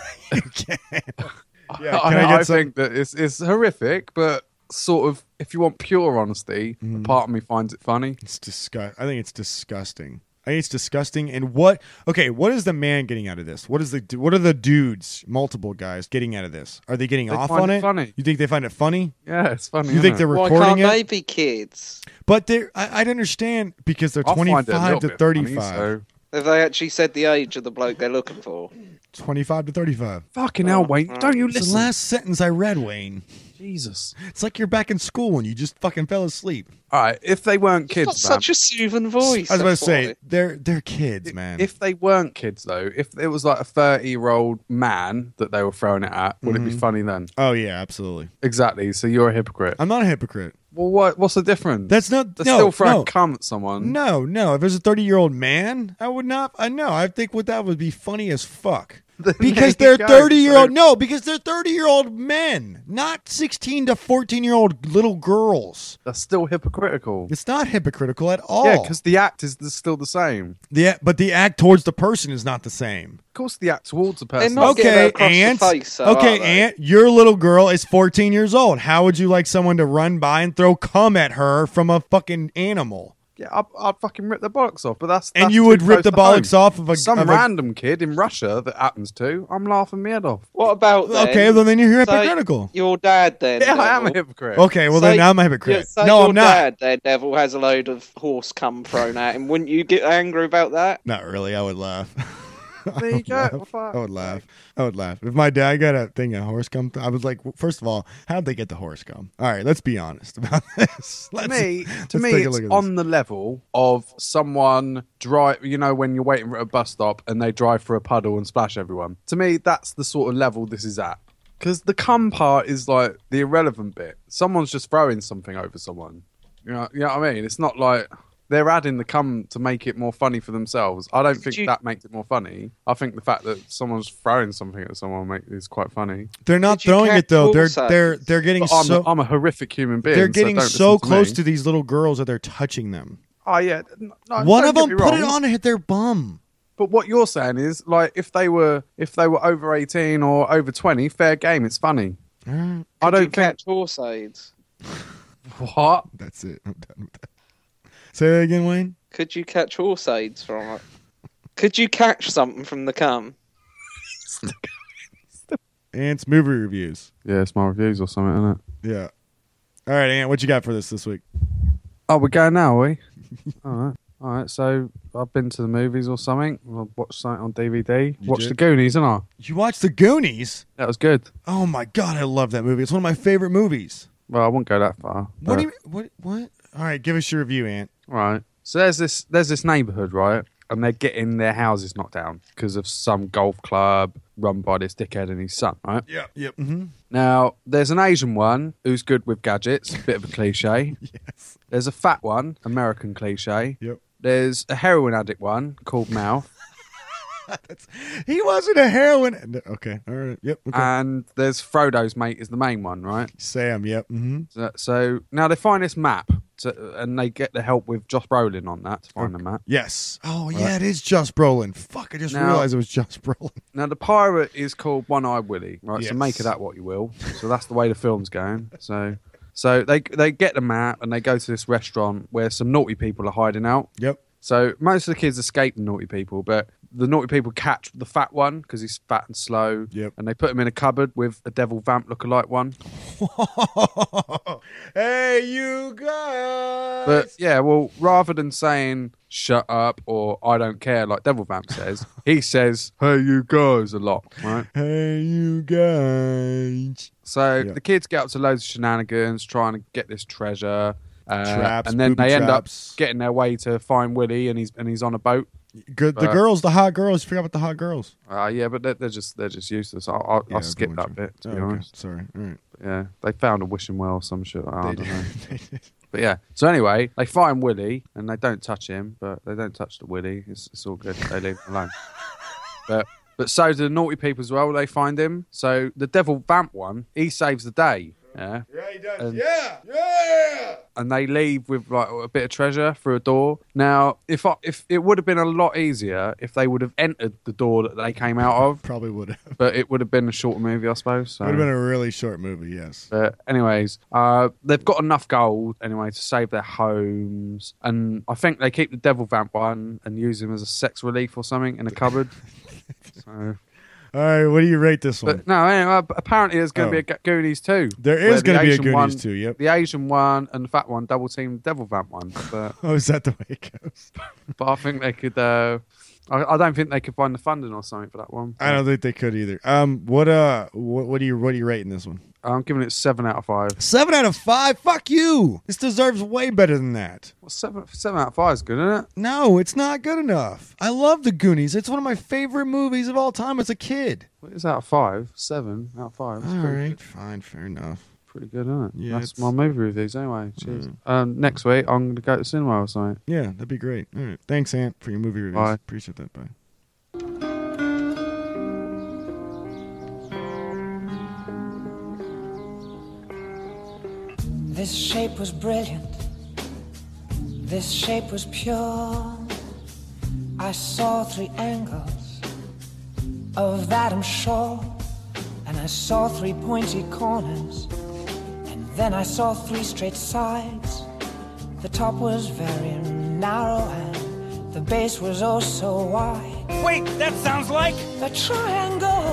B: Yeah,
C: I,
B: can I get
C: I
B: some-
C: think that it's it's horrific, but sort of, if you want pure honesty,
B: Mm.
C: a part of me finds it funny.
B: It's disgust. I think it's disgusting. I think it's disgusting. And what? Okay, what is the man getting out of this? What is the? What are the dudes, multiple guys, getting out of this? Are they getting
C: They
B: off
C: find
B: on
C: it
B: it?
C: funny.
B: You think they find it funny?
C: Yeah, it's funny.
B: You think
C: isn't
B: they're
C: it?
D: Why
B: recording
D: can't
B: it?
D: they be kids?
B: But they're. I, I'd understand because they're
C: I'll find it a
B: twenty-five
C: little
B: to
C: bit funny,
B: thirty-five.
C: so-
D: Have they actually said the age of the bloke they're looking for?
B: twenty-five to thirty-five.
C: Fucking hell, Wayne! Don't you
B: It's the
C: listen?
B: last sentence I read, Wayne.
C: Jesus.
B: It's like you're back in school and you just fucking fell asleep.
C: All right, if they weren't
D: You've got
C: kids, man.
D: such a soothing voice.
B: I was about to
D: that's
B: say
D: why.
B: they're they're kids, man.
C: If they weren't kids, though, if it was like a thirty-year-old man that they were throwing it at, would it be
B: Mhm.
C: funny then?
B: Oh yeah, absolutely.
C: Exactly. So you're a hypocrite.
B: I'm not a hypocrite.
C: Well, what? What's the difference?
B: That's not.
C: They're
B: no,
C: still throwing
B: no.
C: cum at someone.
B: No, no. If it was a thirty-year-old man, I would not. I know. I think what that would be funny as fuck. Because
C: There you
B: they're
C: go,
B: thirty-year-old.
C: so-
B: No, because they're thirty-year-old men, not sixteen to fourteen-year-old little girls.
C: That's still hypocritical.
B: It's not hypocritical at all.
C: Yeah, because the act is the, still the same.
B: the but the act towards the person is not the same.
C: Of course, the act towards the person.
D: not getting
B: Okay,
D: it across the
B: Aunt.
D: face, though,
B: okay,
D: are they?
B: Aunt. Your little girl is fourteen years old. How would you like someone to run by and throw cum at her from a fucking animal?
C: Yeah, I'd, I'd fucking rip the bollocks off. But that's
B: And
C: that's
B: you
C: too
B: would rip
C: close
B: the
C: to
B: bollocks
C: home.
B: off of a-
C: some
B: of a-
C: random kid in Russia that happens to. I'm laughing my head off.
D: What about then?
B: Okay, well then you're
D: Say
B: hypocritical.
D: Your dad then.
C: Yeah, I am a
D: Devil.
C: hypocrite.
B: Okay, well
D: Say-
B: then I'm a hypocrite.
D: Yeah, say
B: no,
D: your
B: I'm not.
D: dad then, Devil, has a load of horse cum thrown at him. Wouldn't you get angry about that?
B: Not really. I would laugh.
C: There you
B: would
C: go.
B: laugh.
C: Fuck.
B: I would laugh. I would laugh. If my dad got a thing of horse cum, I was like, well, first of all, how'd they get the horse cum? All right, let's be honest about this.
C: To
B: Let's,
C: me, to
B: let's
C: me,
B: take a
C: it's
B: look at
C: on the level of someone drive. You know, when you're waiting at a bus stop and they drive through a puddle and splash everyone. To me, that's the sort of level this is at. Because the cum part is like the irrelevant bit. Someone's just throwing something over someone. You know, you know what I mean? It's not like they're adding the cum to make it more funny for themselves. I don't think
D: you-
C: that makes it more funny. I think the fact that someone's throwing something at someone make, is quite funny.
B: They're not
D: Did you
B: throwing it
D: catch
B: though. They're
D: horse
B: they're
D: eyes?
B: they're getting
C: But I'm,
B: so
C: a, I'm a horrific human being.
B: they're
C: so
B: getting
C: don't
B: so
C: listen to
B: close
C: me.
B: to these little girls that they're touching them.
C: Oh yeah, no,
B: One
C: don't
B: of
C: get
B: them
C: me
B: put it
C: wrong.
B: on and hit their bum.
C: But what you're saying is, like, if they were if they were over eighteen or over twenty, fair game. It's funny.
B: All right,
C: I
D: Could
C: don't
D: you
C: think
D: catch horse aids?
C: what.
B: that's it. I'm done with that. Say that again, Wayne.
D: Could you catch horse aids from it? Could you catch something from the cum?
B: Ant's movie reviews.
C: Yeah, it's my reviews or something, isn't it?
B: Yeah. All right, Ant. What you got for this this week?
C: Oh, we're going now, are we? all right, all right. So I've been to the movies or something. I watched something on D V D.
B: You
C: watched
B: did?
C: The Goonies, didn't I?
B: You watched The Goonies?
C: That was good.
B: Oh my god, I love that movie. It's one of my favorite movies.
C: Well, I won't go that far.
B: What
C: but-
B: do you what what? All right, give us your review, Ant.
C: Right. So there's this there's this neighbourhood, right? And they're getting their houses knocked down because of some golf club run by this dickhead and his son, right?
B: Yep. Yep. Mm-hmm.
C: Now, there's an Asian one who's good with gadgets, bit of a cliche.
B: Yes.
C: There's a fat one, American cliche.
B: Yep.
C: There's a heroin addict one called Mouth.
B: That's, he wasn't a heroin. Okay. All right. Yep. Okay.
C: And there's Frodo's mate is the main one, right?
B: Sam. Yep. Mm-hmm.
C: So, so now they find this map, to, and they get the help with Josh Brolin on that to find
B: Okay.
C: the map.
B: Yes. Oh
C: Right.
B: yeah, it is Josh Brolin. Fuck! I just
C: Now-
B: realized it was Josh Brolin.
C: Now the pirate is called One Eye Willie, right? So
B: Yes.
C: make of that what you will. So that's the way the film's going. So, so they they get the map and they go to this restaurant where some naughty people are hiding out.
B: Yep.
C: So most of the kids escape the naughty people, but the naughty people catch the fat one because he's fat and slow.
B: Yep.
C: And they put him in a cupboard with a devil vamp lookalike one.
B: Hey, you guys!
C: But yeah, well, rather than saying "shut up" or "I don't care" like Devil Vamp says, he says "Hey, you guys" a lot, right?
B: Hey, you guys!
C: So
B: Yeah.
C: the kids get up to loads of shenanigans, trying to get this treasure, uh,
B: Traps,
C: and then
B: booby
C: they end
B: traps.
C: up getting their way to find Willie, and he's and he's on a boat.
B: Good. The
C: Uh,
B: girls, the hot girls. You forgot about the hot girls.
C: Uh, yeah, but they're, they're just they're just useless. I'll, I'll,
B: Yeah,
C: I'll skip
B: go
C: that
B: on,
C: bit to
B: Oh,
C: be
B: okay.
C: honest.
B: Sorry. All right.
C: But yeah, they found a wishing well, or some shit. I
B: They
C: don't
B: did.
C: know.
B: They did.
C: But yeah, so anyway, they find Willie and they don't touch him, but they don't touch the Willie. It's, it's all good. They leave him alone. But but so do the naughty people as well. They find him. So the devil vamp one, he saves the day. Yeah.
B: Yeah, he does.
C: And-
B: yeah, yeah.
C: And they leave with like a bit of treasure through a door. Now, if I, if it would have been a lot easier if they would have entered the door that they came out of,
B: Probably would have.
C: but it would have been a shorter movie, I suppose. So.
B: Would have been a really short movie. Yes.
C: But anyways, uh, they've got enough gold anyway to save their homes, and I think they keep the devil vamp one and use him as a sex relief or something in a cupboard. So,
B: All right. What do you rate this one?
C: but no, anyway, apparently there's going to
B: Oh.
C: be a Go- Goonies too.
B: There
C: where
B: is
C: the
B: going to be a
C: Asian
B: Goonies
C: one-
B: too. Yep.
C: The Asian one and the fat one double team the devil vamp one, but
B: Oh, is that the way it goes?
C: but I think they could. Uh, I, I don't think they could find the funding or something for that one.
B: I don't think they could either. Um. What uh. What, what do you What are you rating this one?
C: I'm giving it seven out of five.
B: Seven out of five. Fuck you. This deserves way better than that.
C: Well, seven seven out of five is good, isn't it?
B: No, it's not good enough. I love The Goonies. It's one of my favorite movies of all time as a kid.
C: What is out of five? Seven out of five. That's
B: All
C: pretty
B: right,
C: good.
B: fine, fair enough.
C: Pretty good, isn't it?
B: Yeah,
C: That's
B: it's-
C: my movie reviews anyway. Cheers.
B: Mm.
C: Um, next week, I'm going to go to the cinema or something.
B: Yeah, that'd be great. All right, thanks, Ant, for your movie reviews.
C: Bye.
B: Appreciate that. Bye.
L: This shape was brilliant. This shape was pure. I saw three angles, of that I'm sure. And I saw three pointy corners. And then I saw three straight sides. The top was very narrow and the base was oh so wide.
M: Wait, that sounds like
L: A triangle,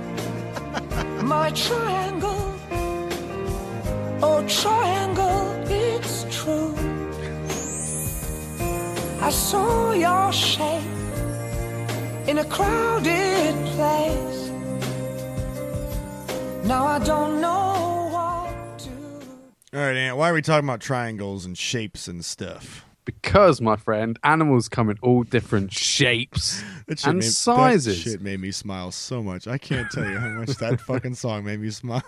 L: my triangle. Oh, triangle, it's true. I saw your shape in a crowded place. Now I don't know what to.
B: All right, Ant, why are we talking about triangles and shapes and stuff?
C: Because, my friend, animals come in all different shapes
B: That shit
C: and
B: made,
C: sizes.
B: That shit made me smile so much. I can't tell you how much that fucking song made me smile.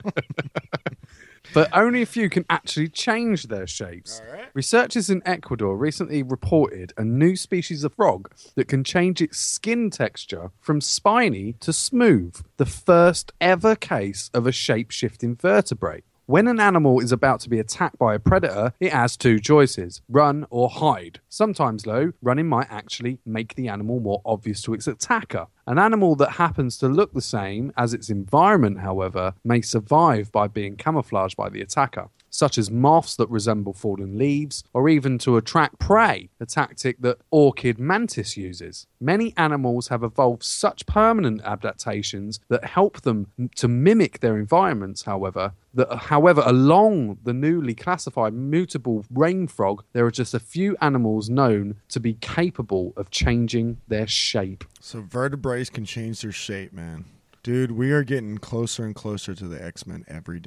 C: But only a few can actually change their shapes. Researchers in Ecuador recently reported a new species of frog that can change its skin texture from spiny to smooth, the first ever case of a shape-shifting vertebrate. When an animal is about to be attacked by a predator, it has two choices, run or hide. Sometimes, though, running might actually make the animal more obvious to its attacker. An animal that happens to look the same as its environment, however, may survive by being camouflaged by the attacker, such as moths that resemble fallen leaves, or even to attract prey, a tactic that orchid mantis uses. Many animals have evolved such permanent adaptations that help them to mimic their environments, however, that however, along the newly classified mutable rain frog, there are just a few animals known to be capable of changing their shape.
B: So vertebrates can change their shape, man. Dude, we are getting closer and closer to the X-Men every day.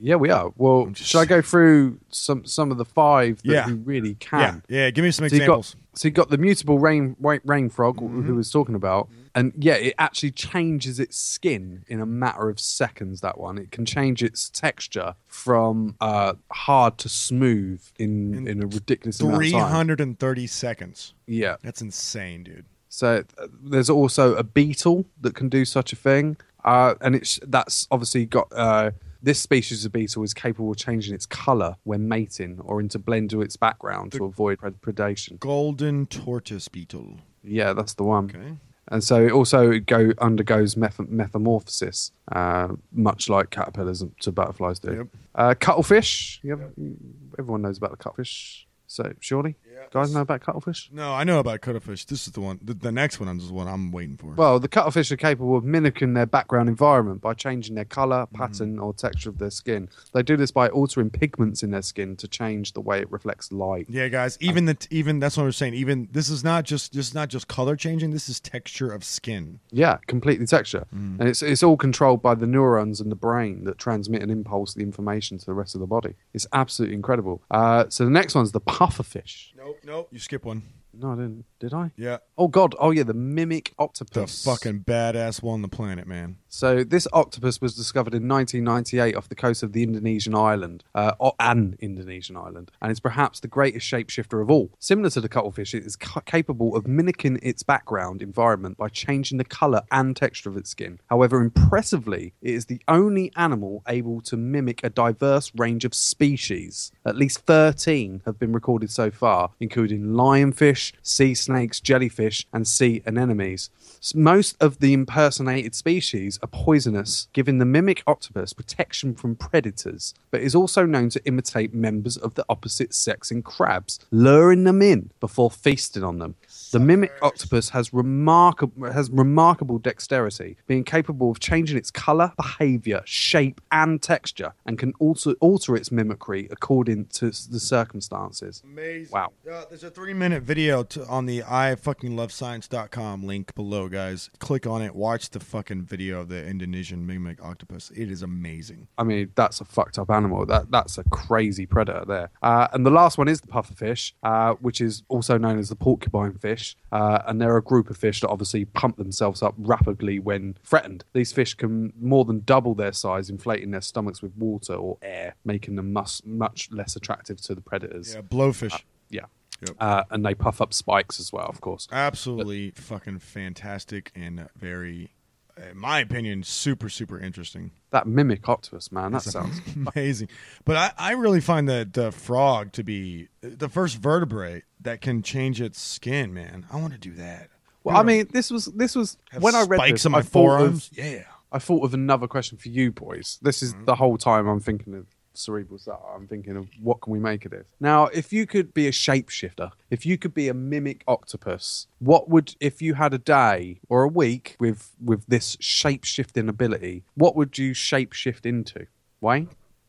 C: Yeah, we are. Well,
B: just-
C: should I go through some some of the five that
B: Yeah.
C: we really
B: Yeah,
C: can?
B: yeah. Give me some
C: So you got,
B: examples.
C: so you got the mutable rain rain, rain frog,
B: Mm-hmm.
C: who was talking about, and yeah, it actually changes its skin in a matter of seconds. That one, it can change its texture from uh, hard to smooth in in,
B: In
C: a ridiculous amount
B: Three
C: of time.
B: hundred and thirty seconds.
C: Yeah.
B: That's insane, dude.
C: So uh, there's also a beetle that can do such a thing, uh, and it's that's obviously got. Uh, This species of beetle is capable of changing its colour when mating or into blend to its background to avoid pred- predation.
B: Golden tortoise beetle.
C: Yeah, that's the one.
B: Okay.
C: And so it also go undergoes meth- metamorphosis, uh, much like caterpillars to butterflies do.
B: Yep.
C: Uh, cuttlefish. You have, everyone knows about the cuttlefish. So, surely? Guys know about cuttlefish?
B: No, I know about cuttlefish. This is the one. The, the next one is the one I'm waiting for.
C: Well, the cuttlefish are capable of mimicking their background environment by changing their colour, pattern, or texture of their skin. They do this by altering pigments in their skin to change the way it reflects light.
B: Yeah, guys. Even the even that's what I was saying. Even this is not just this is not just color changing. This is texture of skin.
C: Yeah, completely texture. And it's it's all controlled by the neurons in the brain that transmit and impulse the information to the rest of the body. It's absolutely incredible. Uh, so the next one's the pufferfish.
B: Nope, nope. You skip one.
C: No, I didn't. Did I?
B: Yeah.
C: Oh, God. Oh, yeah, the mimic
B: The
C: octopus.
B: fucking badass one on the planet, man.
C: So this octopus was discovered in nineteen ninety-eight off the coast of the Indonesian island, uh, or an Indonesian island, and is perhaps the greatest shapeshifter of all. Similar to the cuttlefish, it is ca- capable of mimicking its background environment by changing the colour and texture of its skin. However, impressively, it is the only animal able to mimic a diverse range of species. At least thirteen have been recorded so far, including lionfish, sea snakes, jellyfish, and sea anemones. S- Most of the impersonated species are poisonous, giving the mimic octopus protection from predators, but is also known to imitate members of the opposite sex in crabs, luring them in before feasting on them. The mimic octopus has remarkable has remarkable dexterity, being capable of changing its colour, behaviour, shape, and texture, and can also alter its mimicry according to s- the circumstances.
B: Amazing.
C: Wow.
B: Uh, there's a three minute video to, on the I fucking love science dot com link below, guys. Click on it. Watch the fucking video of the Indonesian mimic octopus. It is amazing.
C: I mean, that's a fucked up animal. That that's a crazy predator there. Uh, and the last one is the pufferfish, uh, which is also known as the porcupine fish. Uh, and they're a group of fish that obviously pump themselves up rapidly when threatened. These fish can more than double their size, inflating their stomachs with water or air, making them mus- much less attractive to the predators.
B: Yeah, blowfish.
C: Uh, yeah.
B: Yep.
C: Uh, and they puff up spikes as well, of course.
B: Absolutely fucking fantastic and very, in my opinion, super, super interesting.
C: That mimic octopus, man, that
B: It's
C: sounds
B: amazing. But I, I really find the, the frog to be the first vertebrate that can change its skin, man. I want to do that.
C: Well, I mean, this was this was
B: Have
C: when I read
B: spikes
C: this,
B: on my
C: I thought
B: forearms.
C: Of,
B: Yeah.
C: I thought of another question for you boys. This is the whole time I'm thinking of cerebral stuff. I'm thinking of what can we make of this. Now, if you could be a shapeshifter, if you could be a mimic octopus, what would if you had a day or a week with with this shape-shifting ability? What would you shapeshift into, Wayne?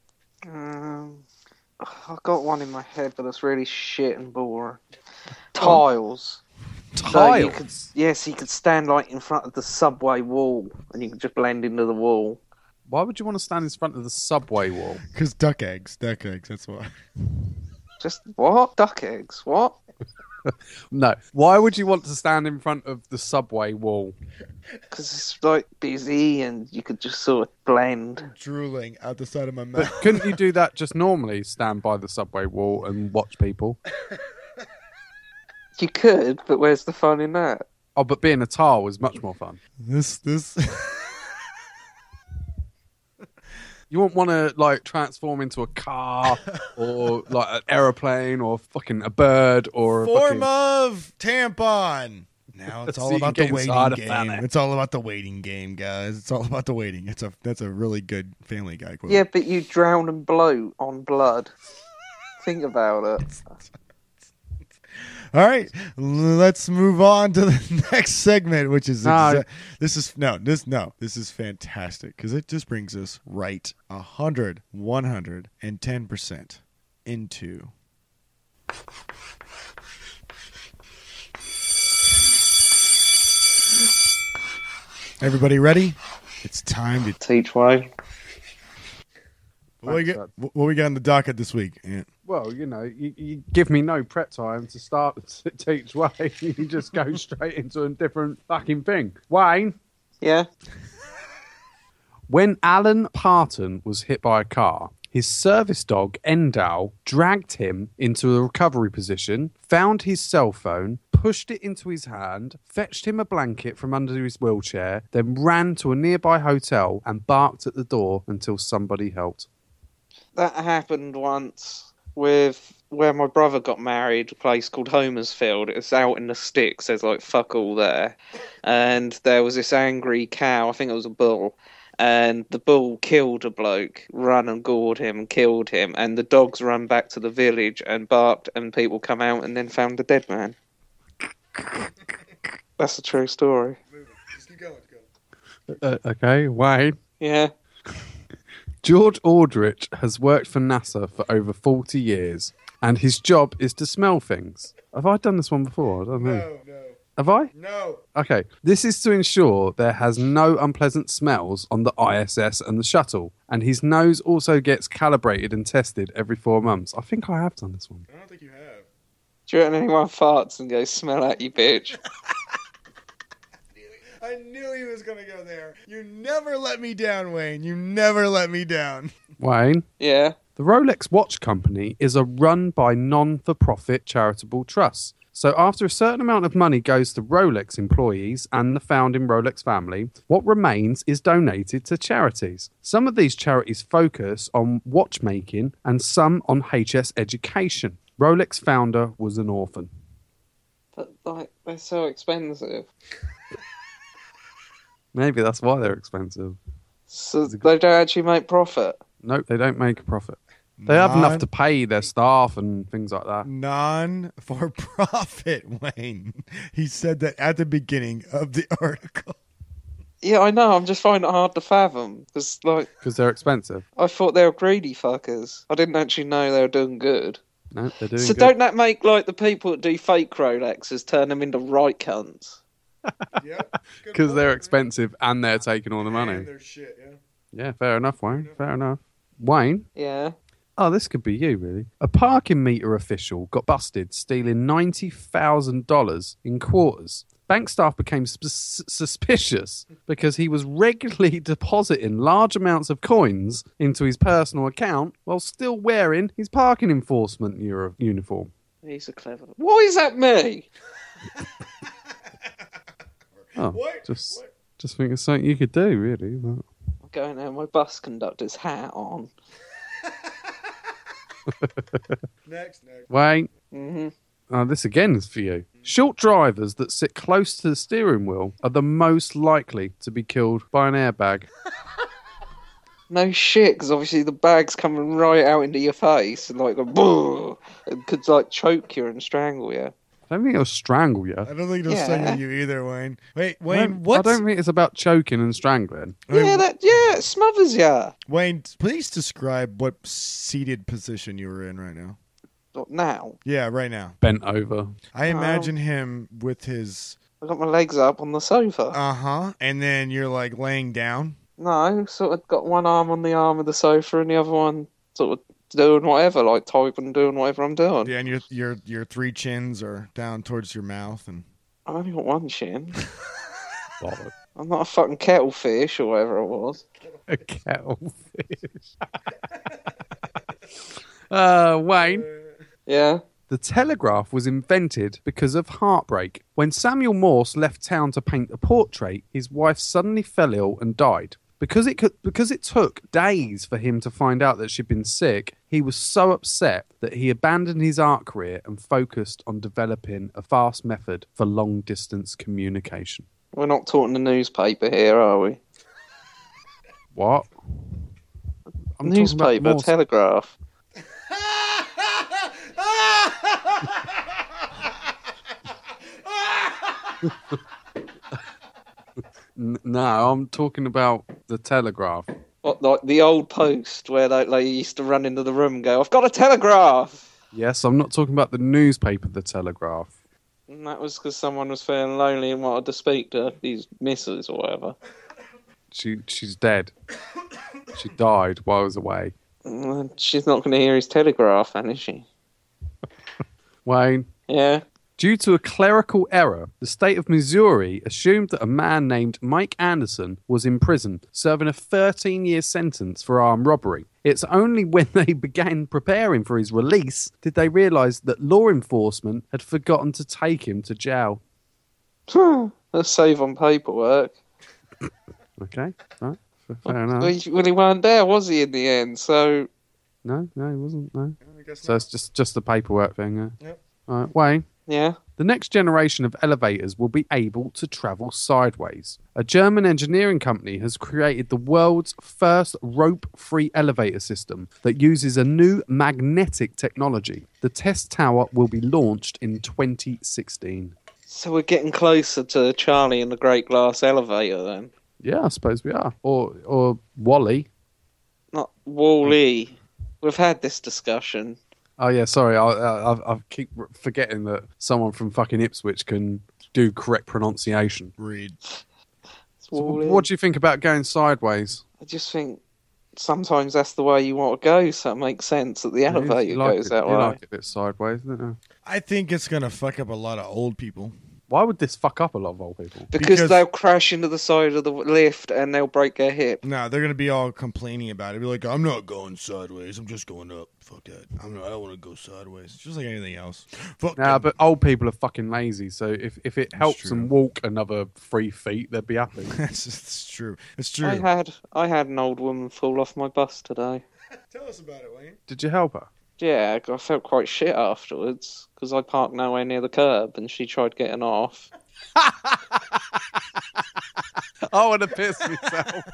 D: Um, I've got one in my head, but it's really shit and boring. Tiles. So you could, yes, you could stand like in front of the subway wall, and you could just blend into the wall.
C: Why would you want to stand in front of the subway wall?
B: Because duck eggs. Duck eggs, that's why.
D: Just what? Duck eggs? What?
C: No. Why would you want to stand in front of the subway wall?
D: Because it's like busy, and you could just sort of blend.
B: Drooling out the side of my
C: But
B: mouth.
C: couldn't you do that just normally? Stand by the subway wall and watch people?
D: You could, but where's the fun in that?
C: Oh, but being a tile was much more fun.
B: This, this.
C: You wouldn't want to like transform into a car or like an aeroplane or fucking a bird or a
B: Form
C: fucking...
B: of tampon. Now it's
C: So
B: all
C: you
B: about
C: can
B: the
C: get
B: waiting
C: inside a
B: game.
C: planet.
B: It's all about the waiting game, guys. It's all about the waiting. It's a that's a really good Family Guy quote.
D: Yeah, but you drown and bloat on blood. Think about it.
B: All right, let's move on to the next segment, which is
C: No.
B: exa- this is no this no this is fantastic because it just brings us right a hundred, one hundred and ten percent into. Everybody ready? It's time to
D: teach Wayne.
B: What we
C: Thanks,
B: get?
C: Dad.
B: What we got on the docket this week? Yeah.
C: Well, you know, you, you give me no prep time to start to teach Wayne. You just go straight into a different fucking thing. Wayne?
D: Yeah?
C: When Alan Parton was hit by a car, his service dog, Endal, dragged him into a recovery position, found his cell phone, pushed it into his hand, fetched him a blanket from under his wheelchair, then ran to a nearby hotel and barked at the door until somebody helped.
D: That happened once with where my brother got married, a place called Homersfield. It's out in the sticks. There's like fuck all there. And there was this angry cow, I think it was a bull, and the bull killed a bloke, run and gored him and killed him, and the dogs ran back to the village and barked, and people come out and then found the dead man. That's a true story.
C: Uh, okay, Wayne.
D: Yeah.
C: George Aldrich has worked for NASA for over forty years, and his job is to smell things. Have I done this one before? I don't know.
B: No, no.
C: Have I?
B: No.
C: Okay. This is to ensure there has no unpleasant smells on the I S S and the shuttle, and his nose also gets calibrated and tested every four months. I think I have done this one.
B: I don't think you have.
D: Do you reckon anyone farts and goes, smell at you, bitch?
B: I knew he was going to go there. You never let me down, Wayne. You never let me down.
C: Wayne?
D: Yeah?
C: The Rolex Watch Company is a run by non-for-profit charitable trust. So after a certain amount of money goes to Rolex employees and the founding Rolex family, what remains is donated to charities. Some of these charities focus on watchmaking and some on H S education. Rolex founder was an orphan.
D: But, like, they're so expensive.
C: Maybe that's why they're expensive.
D: So they don't actually make profit?
C: Nope, they don't make a profit. They have enough to pay their staff and things like that.
B: Non-for-profit, Wayne. He said that at the beginning of the article.
D: Yeah, I know. I'm just finding it hard to fathom. Because, like...
C: Because they're expensive.
D: I thought they were greedy fuckers. I didn't actually know they were doing good.
C: No, they're doing
D: so
C: good.
D: don't that make, like, the people that do fake Rolexes turn them into right cunts?
C: Because they're expensive and they're taking all the money.
B: And they're shit, yeah.
C: Yeah, fair enough, Wayne. Fair enough. Wayne?
D: Yeah?
C: Oh, this could be you, really. A parking meter official got busted stealing ninety thousand dollars in quarters. Bank staff became sp- suspicious because he was regularly depositing large amounts of coins into his personal account while still wearing his parking enforcement Euro- uniform.
D: He's a clever... Why is that me?
C: Oh,
B: What?
C: just just think it's something you could do, really. But...
D: I'm going there with my bus conductor's hat on.
B: Next, next.
C: Wayne,
D: Mm-hmm.
C: oh, this again is for you. Short drivers that sit close to the steering wheel are the most likely to be killed by an airbag.
D: No shit, because obviously the bag's coming right out into your face and like, go, and could like choke you and strangle you.
C: I don't think it'll strangle you.
B: I don't think it'll
D: Yeah.
B: strangle you either, Wayne. Wait,
C: I
B: Wayne,
C: don't-
B: what's...
C: I don't think it's about choking and strangling.
D: Yeah, that yeah, it smothers you.
B: Wayne, please describe what seated position you were in right now.
D: Not now.
B: Yeah, right now.
C: Bent over.
B: I
D: Oh.
B: imagine him with his...
D: I got my legs up on the sofa.
B: Uh-huh. And then you're like laying down.
D: No, sort of got one arm on the arm of the sofa and the other one sort of doing whatever, like typing, doing whatever I'm doing.
B: Yeah, and your your your three chins are down towards your mouth, and
D: I've only got one chin.
C: Bollocks.
D: I'm not a fucking kettlefish or whatever it was.
C: A kettlefish. uh, Wayne.
D: Yeah?
C: The telegraph was invented because of heartbreak. When Samuel Morse left town to paint a portrait, his wife suddenly fell ill and died. Because it could, because it took days for him to find out that she'd been sick, he was so upset that he abandoned his art career and focused on developing a fast method for long-distance communication.
D: We're not talking the newspaper here, are we?
C: What? I'm talking about
D: newspaper,
C: Morse.
D: telegraph.
C: N- no, I'm talking about the telegraph.
D: What, like the old post where they, they used to run into the room and go, I've got a telegraph!
C: Yes, I'm not talking about the newspaper, the telegraph.
D: And that was because someone was feeling lonely and wanted to speak to his missus or whatever.
C: She she's dead. She died while I was away.
D: Uh, She's not going to hear his telegraph, then, is she?
C: Wayne.
D: Yeah.
C: Due to a clerical error, the state of Missouri assumed that a man named Mike Anderson was in prison, serving a thirteen-year sentence for armed robbery. It's only when they began preparing for his release did they realise that law enforcement had forgotten to take him to jail.
D: Let's save on paperwork.
C: Okay, right, fair enough.
D: Well, he, well, he weren't there, was he, in the end? So
C: No, no, he wasn't, no. So it's just, just the paperwork thing, yeah?
B: Yep.
C: All right, Wayne.
D: Yeah?
C: The next generation of elevators will be able to travel sideways. A German engineering company has created the world's first rope-free elevator system that uses a new magnetic technology. The test tower will be launched in twenty sixteen.
D: So we're getting closer to Charlie and the Great Glass Elevator, then?
C: Yeah, I suppose we are. Or or Wally.
D: Not Wall-E. We've had this discussion.
C: Oh yeah, sorry. I, I I keep forgetting that someone from fucking Ipswich can do correct pronunciation.
B: Read.
C: So what do you think about going sideways?
D: I just think sometimes that's the way you want to go, so it makes sense that the elevator
C: You like
D: goes
C: it,
D: that
C: you
D: way.
C: like it a bit sideways, don't you?
B: I think it's gonna fuck up a lot of old people.
C: Why would this fuck up a lot of old people?
D: Because,
B: Because-
D: they'll crash into the side of the lift and they'll break their hip.
B: No, they're gonna be all complaining about it. Be like, I'm not going sideways. I'm just going up. Fuck that. I'm not, I don't want to go sideways. It's just like anything else. Fuck.
C: Nah,
B: them.
C: but old people are fucking lazy. So if, if it helps
B: true.
C: them walk another three feet, they'd be happy.
B: That's it's true. It's true.
D: I had I had an old woman fall off my bus today.
B: Tell us about it, Wayne.
C: Did you help her?
D: Yeah, I felt quite shit afterwards because I parked nowhere near the curb and she tried getting off.
C: I want to piss myself.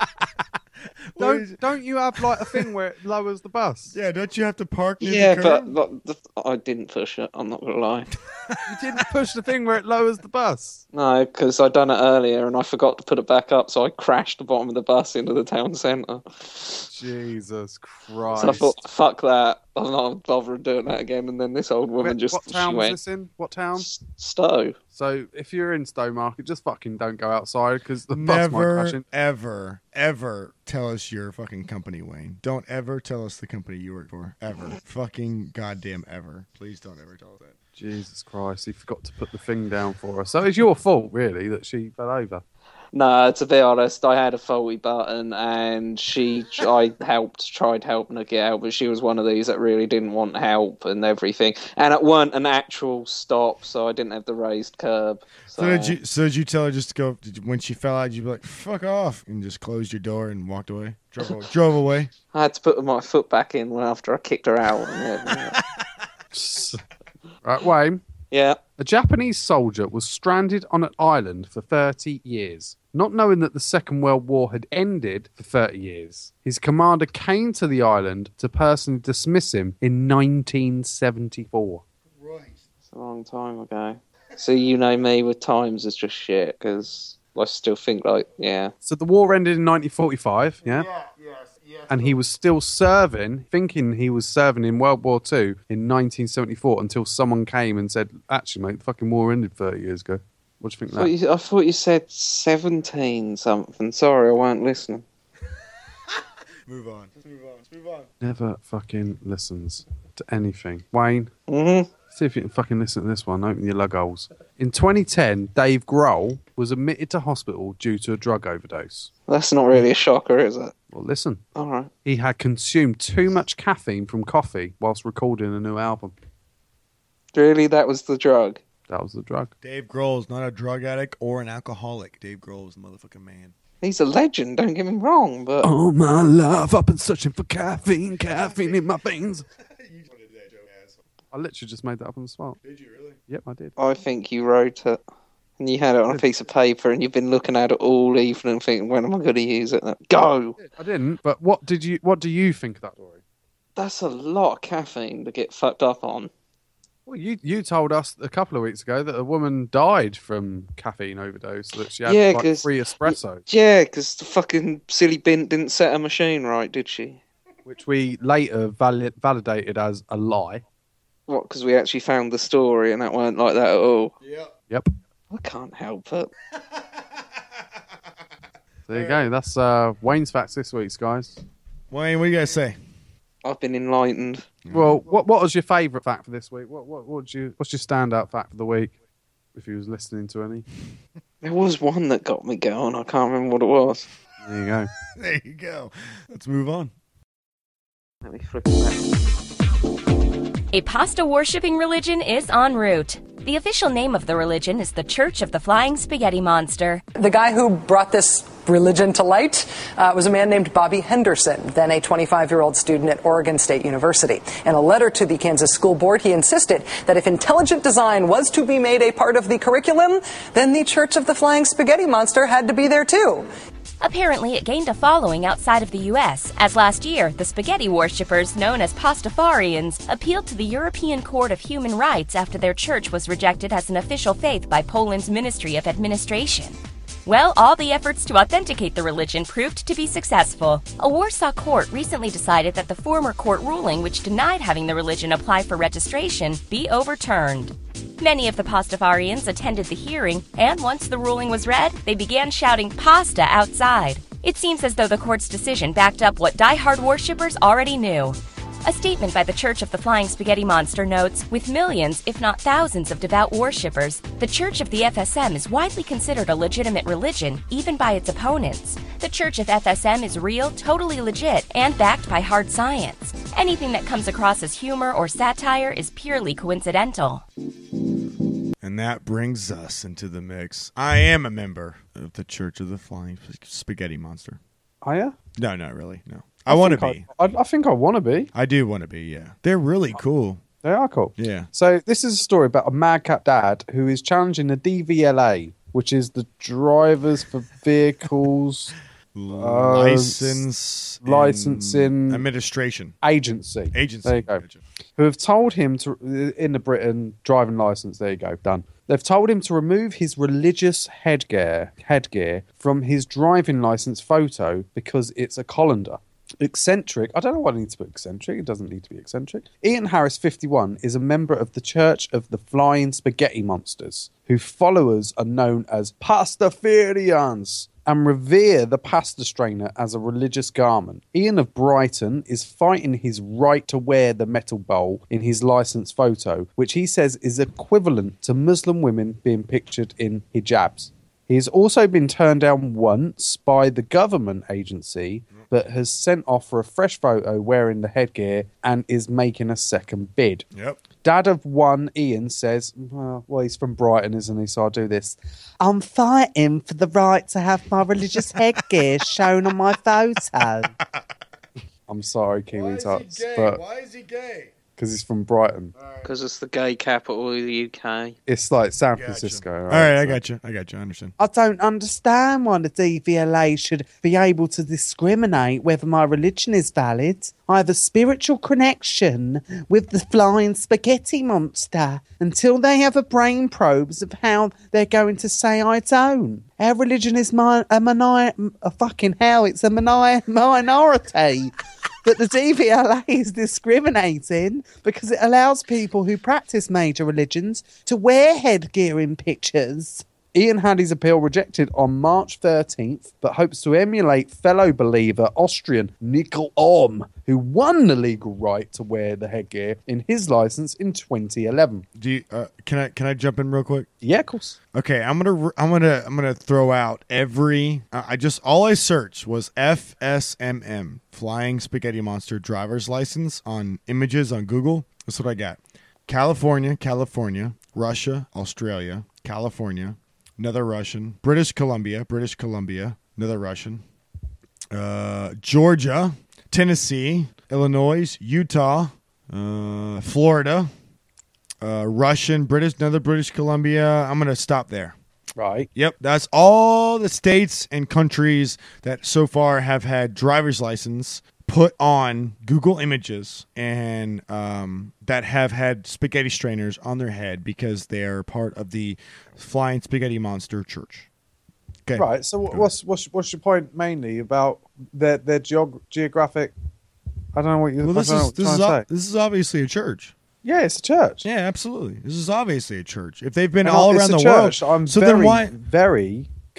C: don't don't you have like a thing where it lowers the bus?
B: Yeah, don't you have to park near
D: Yeah,
B: the
D: but,
B: curb?
D: but the, I didn't push it. I'm not gonna lie.
C: You didn't push the thing where it lowers the bus.
D: No, because I'd done it earlier and I forgot to put it back up, so I crashed the bottom of the bus into the town centre.
C: Jesus Christ!
D: So I thought, fuck that. I'm not bothering doing that again. And then this old woman
C: Wait,
D: just
C: what town
D: she
C: was
D: went,
C: this in? What town?
D: Stowe.
C: So if you're in Stowe Market, just fucking don't go outside because the bus might crash
B: Never,
C: in.
B: ever, ever tell us your fucking company, Wayne. Don't ever tell us the company you work for. Ever. Fucking goddamn ever. Please don't ever tell us that.
C: Jesus Christ, he forgot to put the thing down for her. So it's your fault, really, that she fell over.
D: No, to be honest, I had a faulty button and she, I helped, tried helping her get out, but she was one of these that really didn't want help and everything. And it weren't an actual stop, so I didn't have the raised curb. So,
B: So did you? So did you tell her just to go? Did you, when she fell out, you'd be like, "Fuck off," and just closed your door and walked away, drove away. drove away.
D: I had to put my foot back in after I kicked her out.
C: Right, Wayne.
D: Yeah.
C: A Japanese soldier was stranded on an island for thirty years. Not knowing that the Second World War had ended for thirty years, his commander came to the island to personally dismiss him in nineteen seventy-four.
D: It's a long time ago. So you know me with times is just shit, because I still think like, yeah.
C: So the war ended in nineteen forty-five, yeah?
B: Yeah, yes, yes.
C: And he was still serving, thinking he was serving in World War Two in nineteen seventy-four until someone came and said, actually, mate, the fucking war ended thirty years ago. What do you think
D: I
C: of
D: thought,
C: that?
D: you, I thought you said seventeen something. Sorry, I weren't listening.
B: Move on. Let's move on. Let's move on.
C: Never fucking listens to anything. Wayne,
D: Mm-hmm.
C: see if you can fucking listen to this one. Open your lug holes. In twenty ten, Dave Grohl was admitted to hospital due to a drug overdose.
D: That's not really a shocker, is it?
C: Well, listen.
D: All right.
C: He had consumed too much caffeine from coffee whilst recording a new album.
D: Really, that was the drug?
C: That was the drug.
B: Dave Grohl's not a drug addict or an alcoholic. Dave Grohl's a motherfucking man.
D: He's a legend, don't get me wrong, but...
C: All my life, I've been searching for caffeine, caffeine in my veins. I literally just made that up on the spot.
B: Did you really?
C: Yep, I did.
D: I think you wrote it. And you had it on a piece of paper and you've been looking at it all evening thinking, when am I going to use it? Go!
C: I didn't, but what did you? What do you think of that story?
D: That's a lot of caffeine to get fucked up on.
C: Well, you you told us a couple of weeks ago that a woman died from caffeine overdose, that she had
D: Yeah,
C: like
D: 'cause-
C: free espresso,
D: Yeah, because the fucking silly bin didn't set her machine right, did she?
C: which we later valid, validated as a lie.
D: What, because we actually found the story and that weren't like that at all?
B: Yep.
C: Yep.
D: I can't help it.
C: There you go. That's uh, Wayne's Facts this week, guys.
B: Wayne, what do you guys say?
D: I've been enlightened.
C: Well, what what was your favourite fact for this week? What what what you what's your standout fact for the week? If you was listening to any,
D: there was one that got me going. I can't remember what it was.
C: There you go.
B: There you go. Let's move on.
D: Let me flip it back.
M: A pasta worshipping religion is en route. The official name of the religion is the Church of the Flying Spaghetti Monster.
N: The guy who brought this religion to light uh, was a man named Bobby Henderson, then a twenty-five-year-old student at Oregon State University. In a letter to the Kansas School Board, he insisted that if intelligent design was to be made a part of the curriculum, then the Church of the Flying Spaghetti Monster had to be there too.
M: Apparently, it gained a following outside of the U S, as last year, the spaghetti worshippers known as Pastafarians appealed to the European Court of Human Rights after their church was rejected as an official faith by Poland's Ministry of Administration. Well, all the efforts to authenticate the religion proved to be successful. A Warsaw court recently decided that the former court ruling which denied having the religion apply for registration be overturned. Many of the Pastafarians attended the hearing, and once the ruling was read, they began shouting pasta outside. It seems as though the court's decision backed up what die-hard worshippers already knew. A statement by the Church of the Flying Spaghetti Monster notes, with millions, if not thousands, of devout worshippers, the Church of the F S M is widely considered a legitimate religion, even by its opponents. The Church of F S M is real, totally legit, and backed by hard science. Anything that comes across as humor or satire is purely coincidental.
B: And that brings us into the mix. I am a member of the Church of the Flying Spaghetti Monster.
C: Are you?
B: No, not really, no. I, I want to be.
C: I, I think I want to be.
B: I do want to be, yeah. They're really cool.
C: They are cool.
B: Yeah.
C: So this is a story about a madcap dad who is challenging the D V L A, which is the Drivers for Vehicles
B: License
C: uh, Licensing
B: Administration
C: Agency.
B: Agency.
C: There you go. Who have told him to, in the Britain driving license, there you go, done. They've told him to remove his religious headgear, headgear from his driving license photo because it's a colander. Eccentric. I don't know why I need to put eccentric. It doesn't need to be eccentric. Ian Harris, fifty-one, is a member of the Church of the Flying Spaghetti Monsters, whose followers are known as Pastafarians and revere the pasta strainer as a religious garment. Ian of Brighton is fighting his right to wear the metal bowl in his license photo, which he says is equivalent to Muslim women being pictured in hijabs. He has also been turned down once by the government agency, but has sent off for a fresh photo wearing the headgear and is making a second bid.
B: Yep.
C: Dad of one, Ian, says, well, well, he's from Brighton, isn't he? So I'll do this. I'm fighting for the right to have my religious headgear shown on my photo. I'm sorry, Kiwi Tuts. But
B: why is he gay?
C: Because he's from Brighton.
D: Because it's the gay capital of the U K.
C: It's like San
B: Gotcha.
C: Francisco.
B: All
C: Right?
B: right, I
C: So-
B: got you. I got you. I understand.
C: I don't understand why the D V L A should be able to discriminate whether my religion is valid. I have a spiritual connection with the flying spaghetti monster until they have a brain probes of how they're going to say I don't. Our religion is my, a, mini- a fucking hell, it's a mini- minority. But the D V L A is discriminating because it allows people who practice major religions to wear headgear in pictures. Ian had his appeal rejected on March thirteenth, but hopes to emulate fellow believer Austrian Nickel Ohm, who won the legal right to wear the headgear in his license in twenty eleven.
B: Do you, uh, can I can I jump in real quick?
C: Yeah, of course.
B: Okay, I'm gonna I'm gonna I'm gonna throw out every. Uh, I just all I searched was F S M M, Flying Spaghetti Monster driver's license on images on Google. That's what I got. California, California, Russia, Australia, California, another Russian, British Columbia, British Columbia, another Russian, uh, Georgia, Tennessee, Illinois, Utah, uh, Florida. Uh, Russian, British, another British Columbia. I'm going to stop there.
C: Right.
B: Yep. That's all the states and countries that so far have had driver's license put on Google Images and um, that have had spaghetti strainers on their head because they're part of the Flying Spaghetti Monster Church. Okay.
C: Right. So what's what's what's your point mainly about their their geog- geographic? I don't know what you.
B: Well, this
C: I don't know
B: is
C: what
B: this
C: you're
B: is
C: trying
B: o-
C: to say.
B: this is obviously a church.
C: Yeah, it's a church.
B: Yeah, absolutely. This is obviously a church. If they've been
C: And
B: all
C: it's
B: around
C: a
B: the
C: church.
B: world,
C: I'm
B: so
C: very,
B: then why?
C: very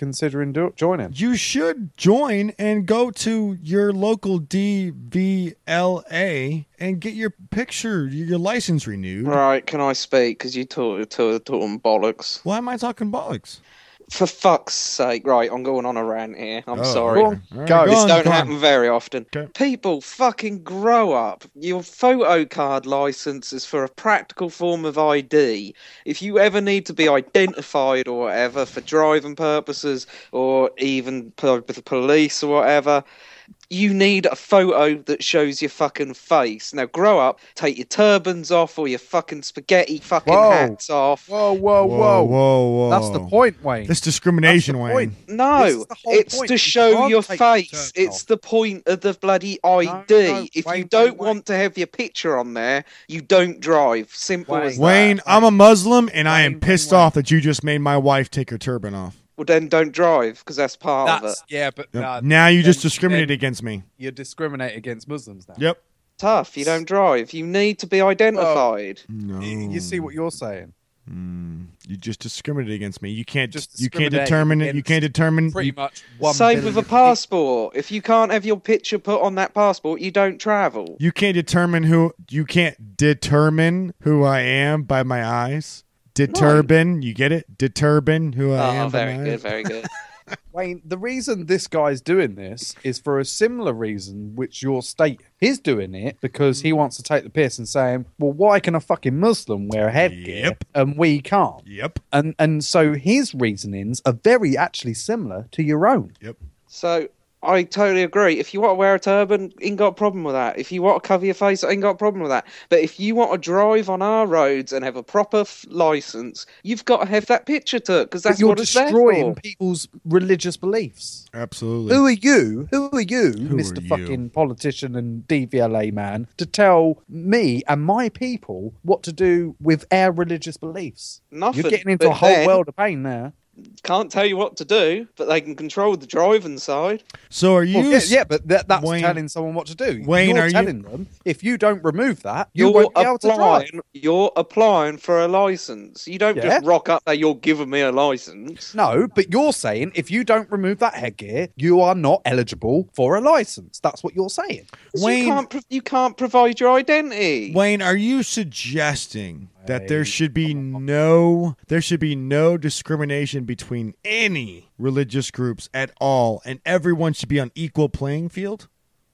C: considering do- joining.
B: You should join and go to your local D V L A and get your picture, your license renewed.
D: Right, can I speak? Because you talk, talk, talking bollocks.
B: Why am I talking bollocks?
D: For fuck's sake, right, I'm going on a rant here. I'm
B: Oh,
D: sorry.
B: go on. All right,
C: Go.
D: This
B: on,
D: don't
B: go on.
D: happen very often.
B: Okay.
D: People fucking grow up. Your photo card license is for a practical form of I D. If you ever need to be identified or whatever for driving purposes or even po- with the police or whatever, you need a photo that shows your fucking face. Now grow up, take your turbans off or your fucking spaghetti fucking
C: Whoa.
D: hats off.
C: Whoa, whoa,
B: Whoa,
C: whoa.
B: whoa, whoa.
C: That's the point, Wayne.
B: This discrimination,
C: That's the
B: Wayne.
C: point. This
D: No,
C: is the whole
D: it's
C: point.
D: to
C: You
D: show
C: can't
D: your
C: take your
D: face.
C: turban
D: It's
C: off.
D: the point of the bloody I D.
C: No, no,
D: if
C: Wayne,
D: you don't
C: Wayne,
D: want to have your picture on there, you don't drive. Simple
C: Wayne.
D: as that.
B: Wayne, I'm a Muslim, and I am
C: Wayne,
B: pissed
C: Wayne,
B: off that you just made my wife take her turban off.
D: Well, then don't drive because that's part of it.
C: That's, yeah, but nah,
B: now you just
C: then-
B: discriminate
C: then
B: against me.
C: You discriminate against Muslims now.
B: Yep.
D: Tough. You don't drive. You need to be identified.
B: No.
C: Y- You see what you're saying?
B: Mm, you just discriminate against me. You can't
C: Just
B: just you can't
C: discriminate
B: determine it. You
C: against
B: can't determine.
C: Pretty
B: you-
C: much one
D: Same
C: billion
D: with a
C: people.
D: passport. If you can't have your picture put on that passport, you don't travel.
B: You can't determine who you can't determine who I am by my eyes. Determine, you get it? Determine who I
D: Oh,
B: am. by
D: very
B: my
D: good,
B: eyes.
D: very good.
C: Wayne, the reason this guy's doing this is for a similar reason which you're stating. He's doing it because he wants to take the piss and saying, well, why can a fucking Muslim wear a headgear
B: Yep.
C: and we can't?
B: Yep.
C: And and so his reasonings are very actually similar to your own.
B: Yep.
D: So I totally agree. If you want to wear a turban, ain't got a problem with that. If you want to cover your face, ain't got a problem with that. But if you want to drive on our roads and have a proper f- license, you've got to have that picture took because
C: But
D: that's
C: you're
D: what it's there
C: destroying
D: for.
C: people's religious beliefs.
B: Absolutely.
C: Who are you? Who are you,
B: Who
C: Mister
B: are you?
C: fucking politician and D V L A man, to tell me and my people what to do with our religious beliefs?
D: Nothing.
C: You're getting into
D: But
C: a whole
D: then-
C: world of pain there.
D: Can't tell you what to do, but they can control the driving side.
B: So are you?
C: Well, yeah, yeah, but that, that's
B: Wayne-
C: telling someone what to do.
B: Wayne,
C: you're
B: are you-
C: telling them if you don't remove that, you
D: You're
C: won't be able to drive.
D: applying. You're applying for a license. You don't
C: Yeah.
D: just rock up there. You're giving me a license.
C: No, but you're saying if you don't remove that headgear, you are not eligible for a license. That's what you're saying.
B: Wayne-
D: you can't. Pro- you can't provide your identity.
B: Wayne, are you suggesting that there should be no there should be no discrimination between any religious groups at all, and everyone should be on equal playing field?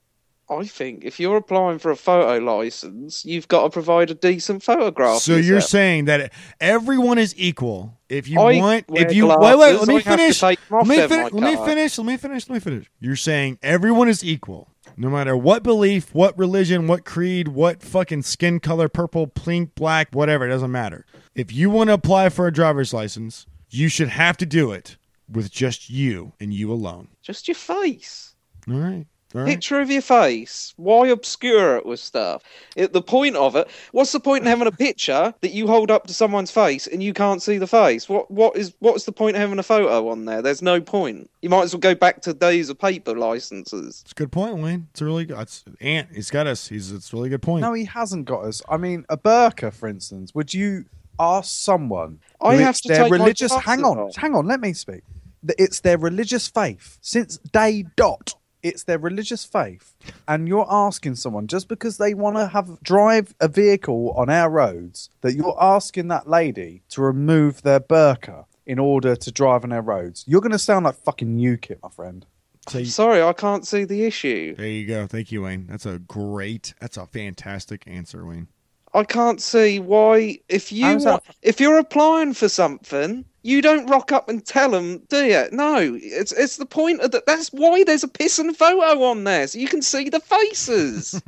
D: I think if you're applying for a photo license, you've got to provide a decent photograph.
B: So
D: of
B: you're
D: yourself.
B: saying that everyone is equal. If you
D: I
B: want,
D: wear
B: if you wait, wait, let
D: glasses,
B: me
D: I have to
B: finish.
D: take them
B: Let
D: off
B: me,
D: then,
B: fin-
D: my
B: let me
D: car.
B: finish. Let me finish. Let me finish. You're saying everyone is equal, no matter what belief, what religion, what creed, what fucking skin color, purple, pink, black, whatever. It doesn't matter. If you want to apply for a driver's license, you should have to do it with just you and you alone.
D: Just your face.
B: All right. All right.
D: Picture of your face. Why obscure it with stuff? It, the point of it. What's the point in having a picture that you hold up to someone's face and you can't see the face? What what is what's the point of having a photo on there? There's no point. You might as well go back to days of paper licenses.
B: It's a good point, Wayne. It's a really good. It's, Ant, he's got us. He's. It's a really good point.
C: No, he hasn't got us. I mean, a burqa, for instance. Would you ask someone?
D: I
C: who
D: have
C: it's
D: to
C: their
D: take my
C: religious.
D: glasses
C: Hang on,
D: off.
C: hang on. Let me speak. That It's their religious faith since day dot. It's their religious faith, and you're asking someone just because they want to have drive a vehicle on our roads that you're asking that lady to remove their burqa in order to drive on our roads. You're going to sound like fucking UKIP, my friend.
B: So you-
D: Sorry, I can't see the issue.
B: there you go. Thank you, Wayne. That's a great. That's a fantastic answer, Wayne.
D: I can't see why if you
C: How's that-
D: want, if you're applying for something, you don't rock up and tell them, do you? No, it's it's the point of that. That's why there's a pissing photo on there, so you can see the faces.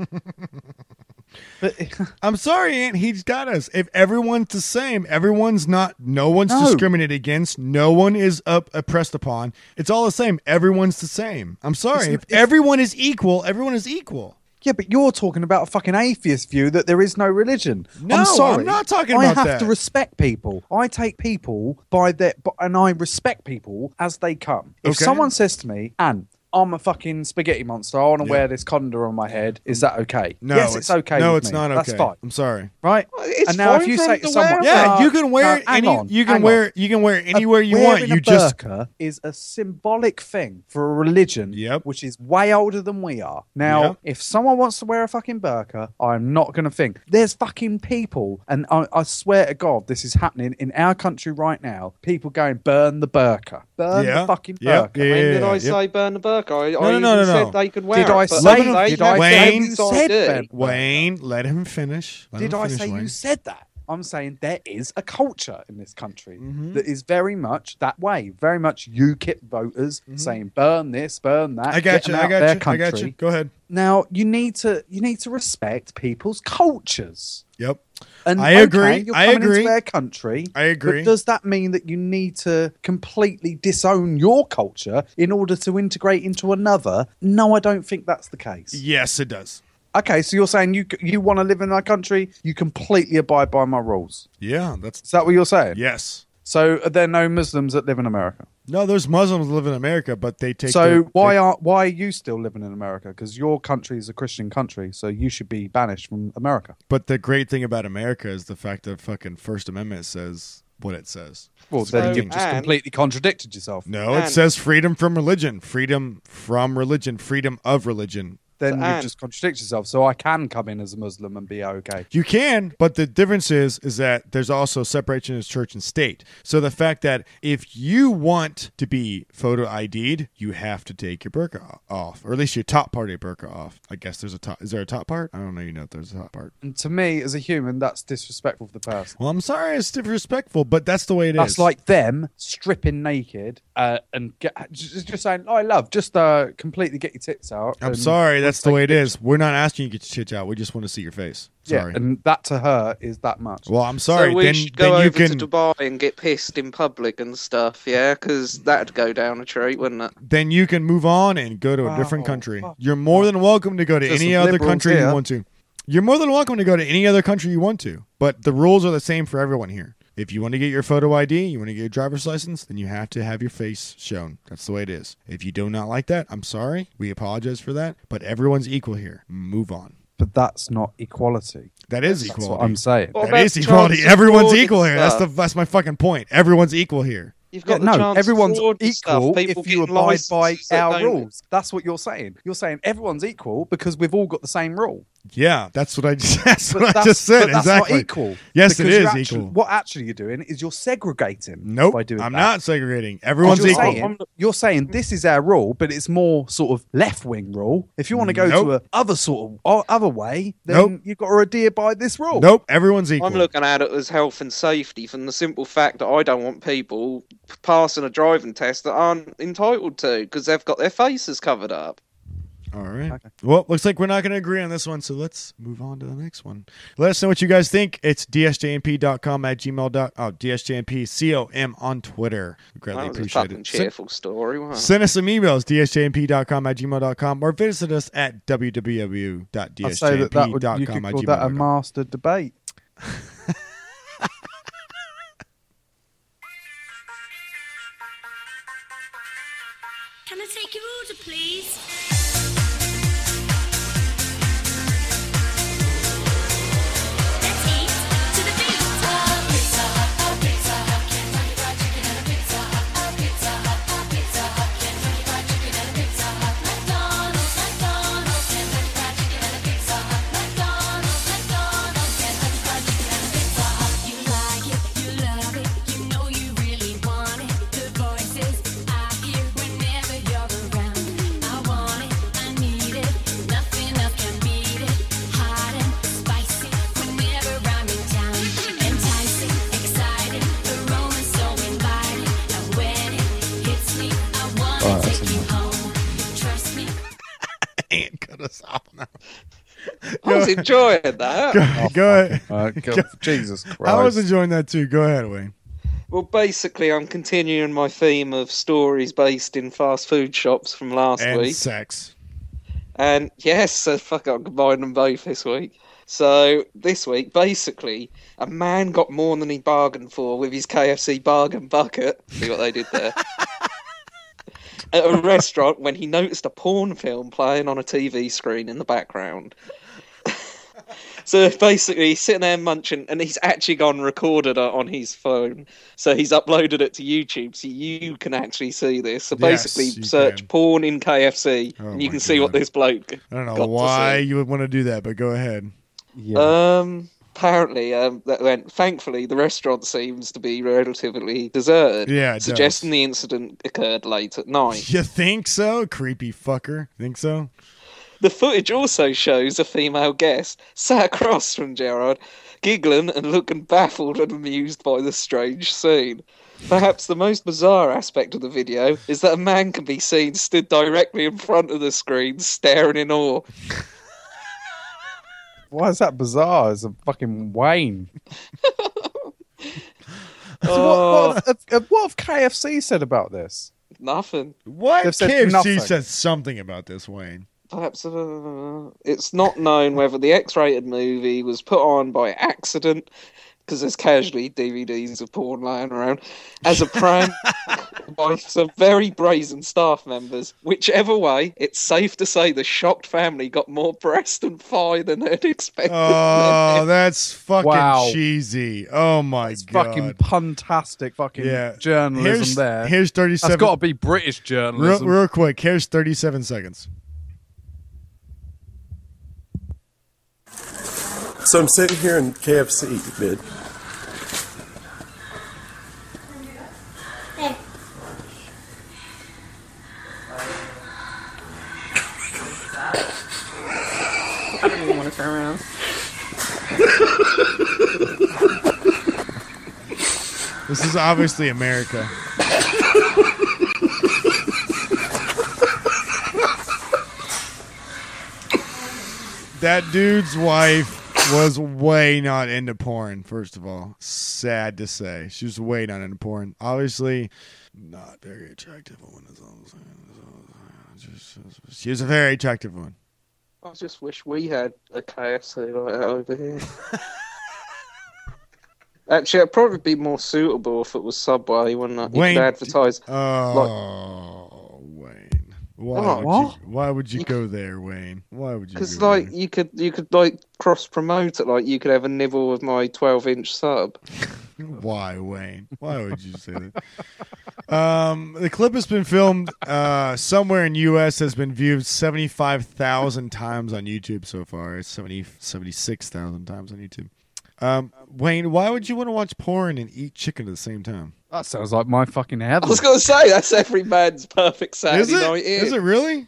C: But
B: I'm sorry, Ant. He's got us. If everyone's the same, everyone's not. No one's
C: No.
B: discriminated against. No one is up oppressed upon. It's all the same. Everyone's the same. I'm sorry.
C: It's-
B: If
C: it's-
B: everyone is equal, everyone is equal.
C: yeah, but you're talking about a fucking atheist view that there is no religion.
B: No,
C: I'm sorry.
B: I'm not talking
C: I
B: about
C: have
B: that.
C: to respect people. I take people by their, b- and I respect people as they come. If
B: Okay.
C: someone says to me, "Anne, I'm a fucking spaghetti monster. I want to
B: Yeah.
C: wear this condor on my head," is that okay?
B: No,
C: yes, it's, okay.
B: No,
C: with
B: it's
C: me.
B: not okay.
C: That's fine,
B: I'm sorry.
C: right?
D: It's
C: And now if
D: fine
C: you
D: for
C: say
D: him
C: to
D: to
C: someone,
D: wear
B: Yeah,
C: uh,
B: you can wear
C: no,
B: it
C: hang
B: any.
C: on,
B: you can
C: hang
B: wear.
C: on.
B: You can wear it anywhere you
C: Wearing
B: want. You
C: a
B: just.
C: burqa is a symbolic thing for a religion,
B: Yep.
C: which is way older than we are. Now,
B: Yep.
C: if someone wants to wear a fucking burqa, I'm not going to think. There's fucking people, and I, I swear to God, this is happening in our country right now. People going, burn the burqa, burn
B: Yeah.
C: the fucking
B: Yep.
C: burqa.
B: Yeah,
D: When
B: yeah,
D: did I
B: yep.
D: say burn the burqa? I,
B: No,
D: I
B: no, no,
D: even
B: no,
D: said
B: no.
D: they could wear
C: Did
D: it.
C: I
D: but
C: say-
D: they
C: did I
D: have
C: say
B: Wayne
C: you
D: this
C: said
D: idea.
C: burn?
B: Wayne, let him finish. Let
C: Did
B: him
C: I
B: finish,
C: say
B: Wayne.
C: you said that? I'm saying there is a culture in this country
B: Mhm.
C: that is very much that way. Very much U KIP voters saying burn this, burn that.
B: I
C: get
B: got you.
C: them
B: I
C: out
B: got
C: their
B: you.
C: country.
B: I got you. Go ahead.
C: Now you need to you need to respect people's cultures.
B: Yep.
C: And
B: I
C: okay,
B: agree.
C: You're
B: I
C: coming
B: agree.
C: into their country.
B: I agree.
C: But does that mean that you need to completely disown your culture in order to integrate into another? No, I don't think that's the case.
B: Yes, it does.
C: Okay, so you're saying you you want to live in our country, you completely abide by my rules.
B: Yeah, that's.
C: Is that what you're saying?
B: Yes.
C: So are there no Muslims that live in America?
B: No, there's Muslims that live in America, but they take.
C: So
B: their-
C: why
B: they-
C: are why are you still living in America? Because your country is a Christian country, so you should be banished from America.
B: But the great thing about America is the fact that fucking First Amendment says what it says.
C: Well,
B: So
C: then
B: you-
C: you've just
D: and-
C: completely contradicted yourself.
B: No, it
D: And-
B: says freedom from religion, freedom from religion, freedom of religion.
C: Then
D: So-
C: you've
D: and-
C: just contradicted yourself. So I can come in as a Muslim and be okay.
B: You can, but the difference is is that there's also separation of church and state. So the fact that if you want to be photo I D'd, you have to take your burqa off, or at least your top part of your burqa off. I guess there's a top. Is there a top part? I don't know. You know if there's a top part.
C: And to me, as a human, that's disrespectful for the person.
B: Well, I'm sorry, it's disrespectful, but that's the way it is.
C: That's like them stripping naked uh, and get, just, just saying, "I love," just uh, completely get your tits out.
B: I'm
C: and
B: sorry, that's the
C: take
B: way it
C: a
B: is. We're not asking you to get your tits out. We just want to see your face. Sorry.
C: Yeah, and that to her is that much.
B: Well, I'm sorry.
D: So we
B: then
D: should go
B: then you
D: over
B: can
D: to Dubai and get pissed in public and stuff, yeah? Because that'd go down a treat, wouldn't it?
B: then you can move on and go to a different
C: Wow.
B: country. You're more than welcome to go to
C: Just
B: any
C: some
B: other
C: liberals
B: country
C: here.
B: you want to. You're more than welcome to go to any other country you want to. But the rules are the same for everyone here. If you want to get your photo I D, you want to get your driver's license, then you have to have your face shown. That's the way it is. If you do not like that, I'm sorry. We apologize for that. But everyone's equal here. Move on.
C: But that's not equality.
B: That is
C: That's
B: equality.
C: what I'm saying.
D: What
B: That
D: about
B: is
D: the
B: equality.
D: chance of
B: Everyone's
D: fraud
B: equal
D: and
B: here. That's the
D: stuff?
B: that's my fucking point. Everyone's equal here.
D: You've
C: Yeah,
D: got the
C: no,
D: chance of
C: everyone's
D: fraud and stuff.
C: equal
D: People
C: if you
D: getting
C: abide by
D: licenses that
C: our
D: don't-
C: rules. That's what you're saying. You're saying everyone's equal because we've all got the same rule.
B: Yeah, that's what I just that's
C: But
B: what I
C: that's,
B: just said.
C: but that's
B: exactly.
C: not equal.
B: Yes, it
C: because
B: is
C: you're actually-
B: equal.
C: What actually you're doing is you're segregating.
B: Nope,
C: by doing
B: I'm
C: that.
B: not segregating. Everyone's
C: you're
B: equal.
C: Saying, you're saying this is our rule, but it's more sort of left wing rule. If you want to go
B: Nope.
C: to a other sort of o- other way, then
B: Nope.
C: you've got to adhere by this rule.
B: Nope, everyone's equal.
D: I'm looking at it as health and safety from the simple fact that I don't want people passing a driving test that aren't entitled to because they've got their faces covered up.
B: All right. Well, looks like we're not going to agree on this one, so let's move on to the next one. Let us know what you guys think. It's d s j n p dot com at gmail dot com. Oh, D S J N P C O M on Twitter. We greatly
D: That was a
B: appreciate
D: fucking
B: it.
D: cheerful story, wasn't it?
B: Send us some emails, d s j n p dot com at gmail dot com, or visit us at w w w dot d
C: I'd
B: s
C: say
B: j n
C: that, that
B: p
C: would,
B: dot
C: you
B: com
C: could
B: at
C: call
B: gmail
C: that
B: dot
C: a
B: com.
C: master debate.
O: Can I take your order, please? Let's eat to the beat. Pizza Hut, Pizza Hut, Kentucky Fried Chicken and a Pizza Hut, Pizza Hut, Pizza Hut, Kentucky Fried Chicken and a Pizza Hut, McDonald's, McDonald's, Kentucky Fried Chicken and a Pizza Hut, McDonald's, McDonald's, Kentucky Fried Chicken and a Pizza Hut. You like it, you love it, you know you really want it. The voices I hear whenever you're around. I want it, I need it, nothing else can beat it. Hot and spicy whenever I'm in town. Enticing, exciting, aroma's so inviting. And when it hits me, I wanna
C: Oh, that's
O: take you
C: enough.
O: home. Trust me.
B: And cut us off now.
D: I was enjoying that.
B: Go, go ahead.
C: Uh, go-
B: Go-
C: Jesus Christ.
B: I was enjoying that too. Go ahead, Wayne.
D: Well, basically, I'm continuing my theme of stories based in fast food shops from last
B: And
D: week.
B: sex.
D: And yes, so fuck, I'm combining them both this week. So this week, basically, a man got more than he bargained for with his K F C bargain bucket. See what they did there? At a restaurant when he noticed a porn film playing on a T V screen in the background. So basically, he's sitting there munching, and he's actually gone and recorded it on his phone. So he's uploaded it to YouTube, so you can actually see this. So
B: Yes,
D: basically,
B: you
D: search
B: can.
D: porn in K F C,
B: Oh
D: and you
B: my
D: can see what
B: God.
D: this bloke.
B: I don't know
D: got to
B: why
D: see.
B: you would want to do that, but go ahead.
D: Um. Apparently, um, that went. Thankfully, the restaurant seems to be relatively deserted.
B: Yeah, it
D: suggesting the incident occurred late at night.
B: You think so, creepy fucker? Think so?
D: The footage also shows a female guest sat across from Gerard, giggling and looking baffled and amused by the strange scene. Perhaps the most bizarre aspect of the video is that a man can be seen stood directly in front of the screen, staring in awe.
C: Why is that bizarre? It's a fucking Wayne. So
D: Oh.
C: what, what, have, have- what have K F C said about this?
D: Nothing.
B: What?
C: They've said
B: K F C
C: nothing.
B: said something about this, Wayne.
D: Perhaps uh, it's not known whether the X-rated movie was put on by accident, because there's casually D V Ds of porn lying around, as a prank by some very brazen staff members. Whichever way, it's safe to say the shocked family got more breast and thigh than they'd expected.
B: Oh, that's fucking
C: Wow.
B: cheesy. Oh my
C: It's
B: god.
C: fucking puntastic fucking
B: Yeah.
C: journalism
B: Here's-
C: there.
B: here's thirty-seven
C: That's got to be British
B: Real,
C: journalism.
B: real quick, here's thirty-seven seconds.
P: So I'm sitting here in K F C, mid.
O: Hey.
Q: I don't even want to turn around.
B: This is obviously America. That dude's wife was way not into porn, first of all. Sad to say. She was way not into porn. Obviously, not very attractive woman. is all I'm saying. She was a very attractive one.
D: I just wish we had a K F C like that over here. Actually, it'd probably be more suitable if it was Subway, wouldn't it? You
B: Wayne,
D: could advertise.
B: Oh, Wayne. Why
D: Oh,
B: would
D: what?
B: you? Why would you go there, Wayne? Why would you?
D: Because
B: go
D: like you could, you could like cross promote it. Like you could have a nibble with my twelve-inch sub.
B: there? Why, Wayne? Why would you say that? Um, the clip has been filmed uh, somewhere in U S has been viewed seventy-five thousand times on YouTube so far. It's seventy, seventy-six thousand times on YouTube. Um, Wayne, why would you want to watch porn and eat chicken at the same time?
C: That sounds like my fucking heaven.
D: I was going to say that's every man's perfect Saturday
B: Is it?
D: night in.
B: Is it really?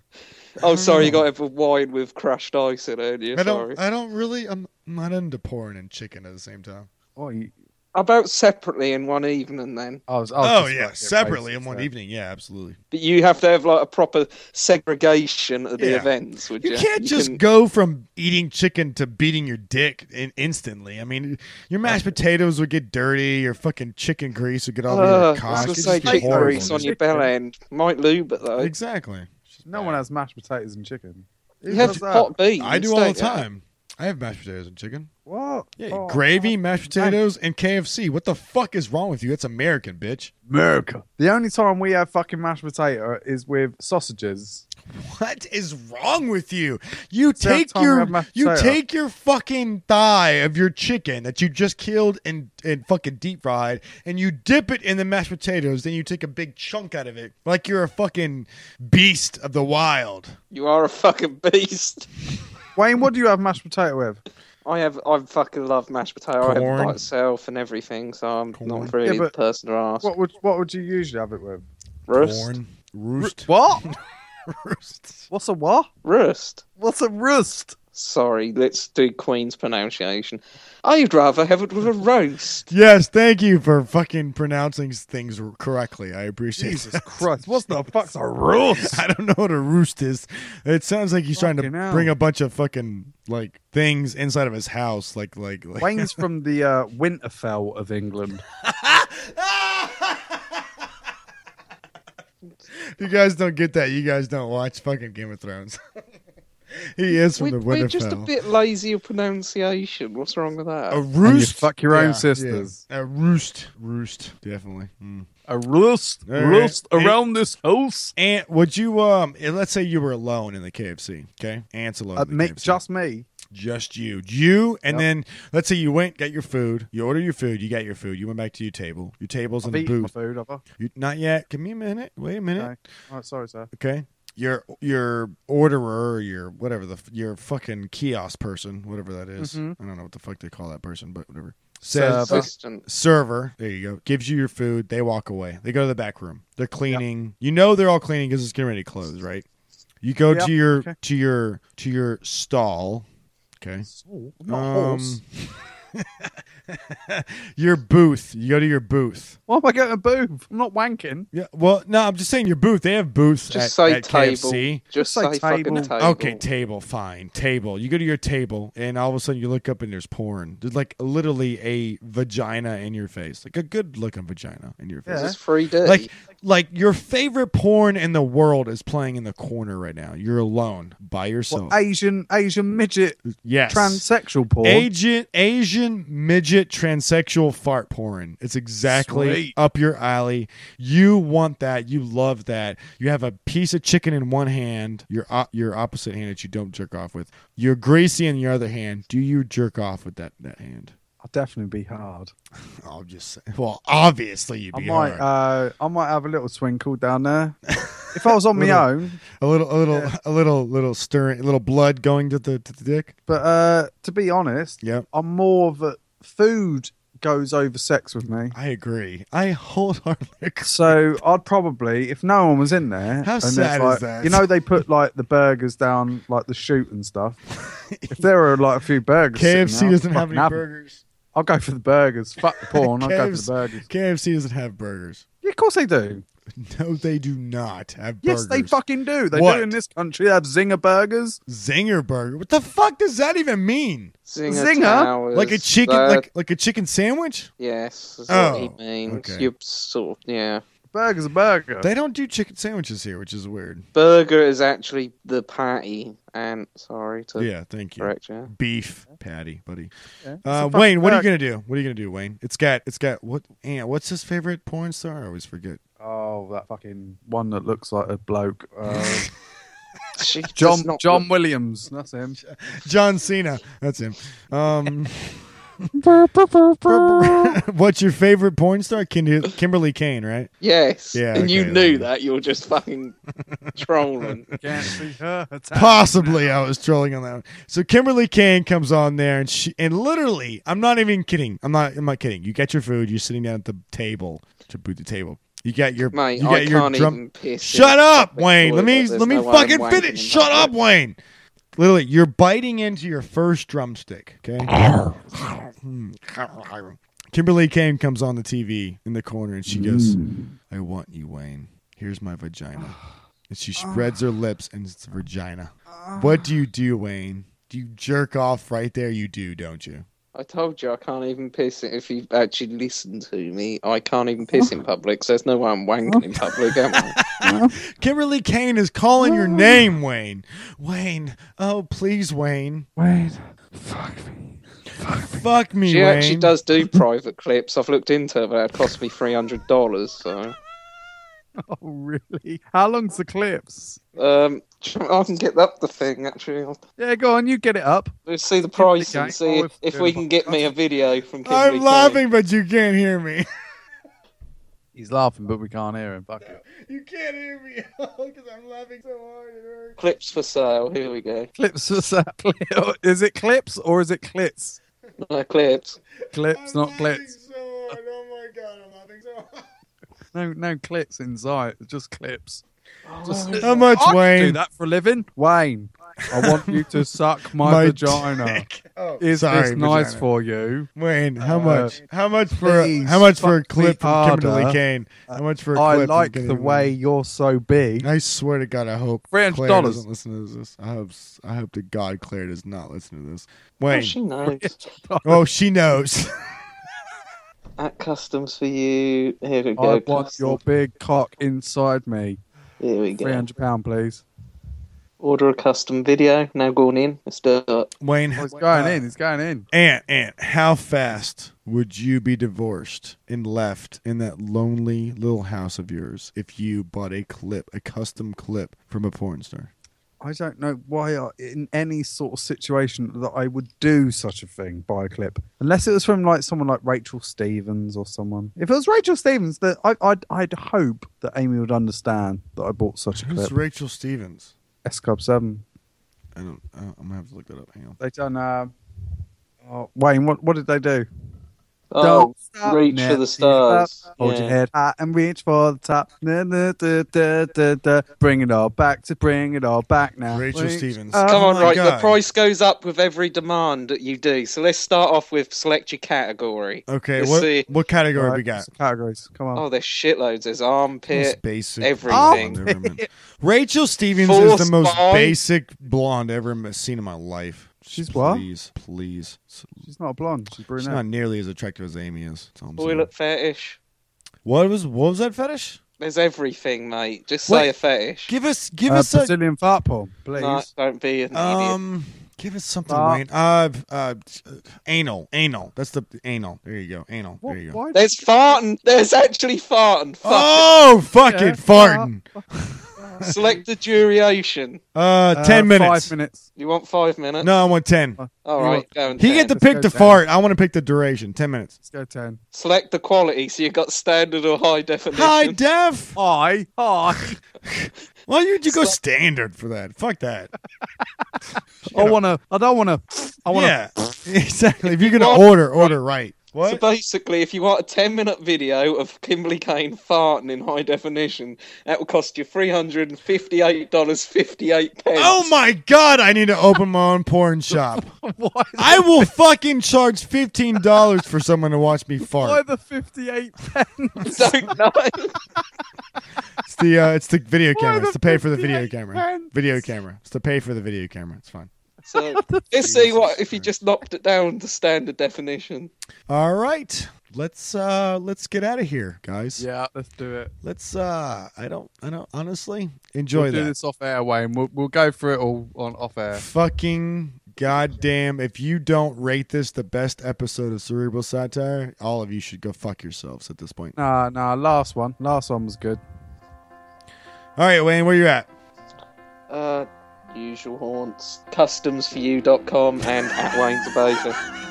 D: Oh, sorry, you got to have a wine with crushed ice in it. Yeah,
B: I
D: sorry.
B: don't. I don't really. I'm not into porn and chicken at the same time.
C: Oh, you,
D: How about separately in one evening then?
C: I was, I was
B: Oh
C: just
B: yeah,
C: like,
B: separately
C: racist
B: in one
C: there.
B: evening. Yeah, absolutely.
D: But you have to have like a proper segregation of the
B: Yeah.
D: events, would you?
B: You can't just
D: can-
B: go from eating chicken to beating your dick in- instantly. I mean, your mashed potatoes would get dirty. Your fucking chicken grease would get all over
D: Uh,
B: your
D: I was
B: cock.
D: going to
B: It's
D: say
B: just
D: chicken
B: horrible.
D: grease on your belly end. Might lube it though.
B: Exactly.
C: No one has mashed potatoes and chicken.
D: You
C: Who
D: have
C: does that?
D: hot beans.
B: I do all the
D: don't you?
B: time. I have mashed potatoes and chicken.
C: What?
B: Yeah,
C: Oh,
B: gravy, mashed potatoes, and K F C. What the fuck is wrong with you? It's American, bitch.
C: America. The only time we have fucking mashed potato is with sausages.
B: What is wrong with you? You
C: It's the only
B: take
C: time we
B: your
C: have mashed
B: you
C: potato.
B: take your fucking thigh of your chicken that you just killed and, and fucking deep fried, and you dip it in the mashed potatoes. Then you take a big chunk out of it, like you're a fucking beast of the wild.
D: You are a fucking beast.
C: Wayne, what do you have mashed potato with?
D: I have. I fucking love mashed potato. I have it
B: Corn.
D: by itself and everything, so I'm
B: Corn.
D: not really
C: Yeah,
D: the
C: but
D: person to ask.
C: What would what would you usually have it with?
D: Roast.
B: Corn, roost,
C: What?
B: roost.
C: What's a what?
D: Roast.
C: What's a roost?
D: Sorry, let's do Queen's pronunciation. I'd rather have it with a roast.
B: Yes, thank you for fucking pronouncing things correctly. I appreciate
C: Jesus
B: that.
C: Christ! What's the fuck's a roost?
B: I don't know what a roost is. It sounds like he's trying to
C: Fucking hell.
B: bring a bunch of fucking like things inside of his house, like like. like
C: Wayne's from the uh, Winterfell of England.
B: If you guys don't get that, you guys don't watch fucking Game of Thrones. He is from
D: We,
B: the
D: we're just a
B: Winterfell.
D: bit lazy of pronunciation. What's wrong with that?
B: A
C: And you
B: roost.
C: fuck your own
B: Yeah,
C: sisters.
B: yeah. A roost. Roost. Definitely. Mm.
C: A roost,
B: All right.
C: roost
B: And-
C: around this house.
B: And would you um? and let's say you were alone in the K F C. Okay, ants alone.
C: Uh,
B: in the
C: me,
B: K F C.
C: just me.
B: Just you. You, and
C: Yep.
B: then let's say you went, got your food. You order your food. You got your food. You went back to your table. Your table's
C: I've
B: in the
C: eaten my
B: booth.
C: food, have I?
B: You, not yet. Give me a minute. Wait a minute.
C: Okay. All right, sorry, sir.
B: Okay. Your your orderer, or your whatever the your fucking kiosk person, whatever that is.
C: Mhm.
B: I don't know what the fuck they call that person, but whatever. Says
C: Server.
D: Assistant.
B: server. There you go. Gives you your food. They walk away. They go to the back room. They're cleaning. You know they're all cleaning because it's getting ready to close, right? You go
C: Yep,
B: to your
C: okay.
B: to your to your stall. Okay.
C: Oh, I'm not a horse.
B: Your booth. You go to your booth.
C: Why am I going to booth? I'm not wanking.
B: Yeah. Well, no, I'm just saying your booth. They have booths
D: Just
B: at,
D: say
B: at
D: table.
B: K F C.
D: Just
C: say
D: say fucking
C: table.
D: table.
B: Okay, table, fine. Table. You go to your table, and all of a sudden you look up and there's porn. There's like literally a vagina in your face. Like a good looking vagina in your face.
D: This is three D.
B: Like like your favorite porn in the world is playing in the corner right now. You're alone by yourself.
C: What, Asian Asian midget
B: yes.
C: transsexual porn?
B: Asian Asian midget transsexual fart porn. It's exactly
C: Sweet.
B: up your alley. You want that. You love that. You have a piece of chicken in one hand, your op- your opposite hand that you don't jerk off with. You're greasy in your other hand. Do you jerk off with that, that hand?
C: I'll definitely be hard.
B: I'll just say, well, obviously you'd
C: I
B: be
C: might
B: hard.
C: uh I might have a little twinkle down there. If I was on my
B: Little-
C: own.
B: A little, a little,
C: Yeah.
B: a little, little stirring, a little blood going to the to the dick.
C: But uh to be honest,
B: Yep.
C: I'm more of a food goes over sex with me.
B: I agree. I wholeheartedly agree.
C: So I'd probably, if no one was in there,
B: How
C: and there's
B: sad is
C: like,
B: that?
C: You know, they put like the burgers down, like the chute and stuff. If there were like a few burgers,
B: K F C
C: sitting there, I'd
B: doesn't have
C: fucking
B: any
C: them.
B: burgers.
C: I'll go for the burgers. Fuck the porn. I'll go for the burgers.
B: K F C doesn't have burgers.
C: Yeah, of course they do.
B: No, they do not have
C: Yes,
B: burgers.
C: they fucking do. They
B: What?
C: do in this country. They have Zinger burgers.
B: Zinger burger. What the fuck does that even mean?
D: Zinger,
C: Zinger?
D: Towers,
B: Like a chicken,
D: uh,
B: like like a chicken sandwich?
D: yes, that's
B: Oh,
D: what he means.
B: okay.
D: You sort of, yeah.
C: Burger's a burger.
B: They don't do chicken sandwiches here, which is weird.
D: Burger is actually the patty, and sorry to
B: Yeah, thank you.
D: correct you.
B: Beef patty, buddy.
C: Yeah, it's
B: Uh,
C: a fucking
B: Wayne, what are you
C: burger.
B: gonna do? What are you gonna do, Wayne? It's got, it's got what? Aunt, what's his favorite porn star? I always forget.
C: Oh, that fucking one that looks like a bloke. Uh,
D: She does
C: John
D: not
C: John
D: look-
C: Williams. That's him.
B: John Cena. That's him. Um, what's your favorite porn star? Kim- Kimberly Kane, right?
D: Yes.
B: Yeah,
D: and you
B: okay,
D: knew
B: then.
D: that. You were just fucking trolling.
C: Can't see her.
B: Possibly, I was trolling on that one. So Kimberly Kane comes on there, and she and literally, I'm not even kidding. I'm not. I'm not kidding. You get your food. You're sitting down at the table to boot the table. You got your.
D: Mate,
B: you got
D: I
B: your
D: can't
B: drum.
D: even piss.
B: Shut
D: in a
B: up,
D: public
B: Wayne. Let me
D: toilet. There's
B: let me
D: no way
B: fucking
D: I'm
B: finish.
D: wanking in
B: Shut up,
D: public.
B: Wayne. Literally, you're biting into your first drumstick. Okay. Kimberly Kane comes on the T V in the corner, and she goes, "I want you, Wayne. Here's my vagina." And she spreads her lips, and it's vagina. What do you do, Wayne? Do you jerk off right there? You do, don't you?
D: I told you I can't even piss it. If you actually listen to me, I can't even piss in public, so there's no way I'm wanking in public, am I?
B: Kimberly Kane is calling your name, Wayne. Wayne. Oh, please, Wayne.
C: Wayne, fuck me.
B: Fuck me,
D: She
B: Wayne.
D: actually does do private clips. I've looked into it, but it cost me three hundred dollars, so...
C: Oh, really? How long's the clips?
D: Um, I can get up the thing, actually. I'll
C: Yeah, go on. You get it up.
D: let's see the price
C: Kimberly
D: and
C: Kane.
D: see
C: Oh,
D: if, if we can get me a video from Kimberly
B: I'm
D: Kane.
B: laughing, but you can't hear me.
C: He's laughing, but we can't hear him. Fuck it.
B: You can't hear me because I'm laughing so hard. It hurts.
D: Clips for sale, here we go.
C: Clips. What's that? Is it clips or is it clits?
D: No, clips.
C: Clips, not clits.
B: So hard. Oh my god, I'm laughing so hard.
C: No, no clits inside. Just clips. Just,
B: How much,
C: I can
B: Wayne?
C: do that for a living, Wayne. I want you to suck my,
B: My
C: vagina.
B: dick. Oh,
C: Is
B: sorry,
C: this nice
B: vagina.
C: for you?
B: Wayne, how
C: Uh,
B: much? How much for?
C: please
B: How much for a
C: fuck
B: clip
C: me
B: from Kimberly
C: harder.
B: Kane? How much for a
C: I
B: clip? from
C: like the
B: Kimberly
C: way
B: Kane?
C: you're so big.
B: I swear to God, I hope
C: three hundred
B: Claire
C: dollars.
B: doesn't listen to this. I hope. I hope to God Claire does not listen to this.
D: Oh,
B: Wayne.
D: she knows.
B: Oh, she knows.
D: At customs for you. Here we
C: I
D: go.
C: want
D: customs.
C: your big cock inside me.
D: Here we go.
C: Three hundred pound, please.
D: Order a custom video. Now going in. Let's do it.
B: Wayne,
C: Oh, he's going
B: uh,
C: in. He's going in.
B: Aunt, Aunt, how fast would you be divorced and left in that lonely little house of yours if you bought a clip, a custom clip from a porn star?
C: I don't know why I, in any sort of situation that I would do such a thing, buy a clip. Unless it was from like someone like Rachel Stevens or someone. If it was Rachel Stevens, that I, I'd, I'd hope that Amy would understand that I bought such a
B: Who's
C: clip.
B: Rachel Stevens?
C: S Club seven.
B: I don't. Uh, I'm gonna have to look that up. Hang on.
C: They done. Uh, oh, Wayne, what what did they do?
D: Oh,
C: Don't stop,
D: Reach for
C: never
D: the Stars.
C: give up. Hold
D: Yeah.
C: your head high and reach for the top. Na, na, da, da, da, da. Bring it all back to bring it all back now.
B: Rachel
C: Reach
B: Stevens.
C: up.
D: Come on,
B: my
D: right. The
B: God.
D: price goes up with every demand that you do. So let's start off with select your category.
B: Okay,
D: Let's
B: what
D: see.
B: what category
C: Right,
B: we got?
C: what's the categories. Come on.
D: Oh, there's shitloads. There's armpit,
B: Most basic
D: everything.
B: blonde ever met. Rachel Stevens
D: Force
B: is the most
D: blonde.
B: basic blonde ever m- seen in my life.
C: She's
B: Please,
C: what?
B: Please, please.
C: She's not a blonde. She's brunette.
B: She's not nearly as attractive as Amy is. That's all I'm saying.
D: Toilet fetish.
B: What was what was that fetish?
D: There's everything, mate. Just say
B: Wait,
D: a fetish.
B: Give us give
C: uh,
B: us a
C: Brazilian fart porn, please.
D: No, don't be an idiot.
B: um. Give us something,
C: Uh,
B: Wayne. Uh, uh, anal, anal. That's the anal. There you go, anal. There you go.
C: Why
D: There's farting. There's actually farting. Fuck
B: Oh, fuck
C: Yeah.
B: it, farting.
D: it. Select the duration.
B: Uh,
C: Uh,
B: ten minutes.
C: Five minutes.
D: You want five minutes?
B: No, I want ten.
D: All
C: you
D: right,
C: want-
D: go and
B: He
D: ten.
B: get to
C: Let's
B: pick
C: go
B: the
C: ten.
B: fart. I want to pick the duration. Ten minutes.
C: Let's go ten.
D: Select the quality. So you got standard or high definition.
B: High def.
C: Hi, hi.
B: Why would you go standard for that? Fuck that.
C: I wanna. I don't wanna. I wanna.
B: Yeah, exactly. If you're gonna
D: want-
B: order, order right.
D: So
B: What?
D: basically, if you want a ten-minute video of Kimberly Kane farting in high definition, that will cost you three hundred and fifty-eight dollars fifty-eight.
B: Oh my god! I need to open my own porn shop.
C: Why?
B: I will fucking charge fifteen dollars for someone to watch me
C: Why
B: fart.
C: the fifty-eight pence?
D: Don't know.
B: It's the uh, it's the video camera.
C: the
B: It's to pay for the video
C: fifty-eight
B: camera.
C: pence?
B: Video camera. It's to pay for the video camera. It's fine.
D: So let's see what if you just knocked it down to standard definition.
B: All right. Let's uh let's get out of here, guys.
C: Yeah, let's do it.
B: Let's uh I don't I don't honestly enjoy
C: We'll do
B: that.
C: this off air, Wayne. We'll we'll go through it all on off air.
B: Fucking goddamn, if you don't rate this the best episode of Cerebral Satire, all of you should go fuck yourselves at this point.
C: Nah, nah. Last one. Last one was good.
B: All right, Wayne, where you at?
D: Uh, usual haunts, customs for you dot com and at Wayne's Baker.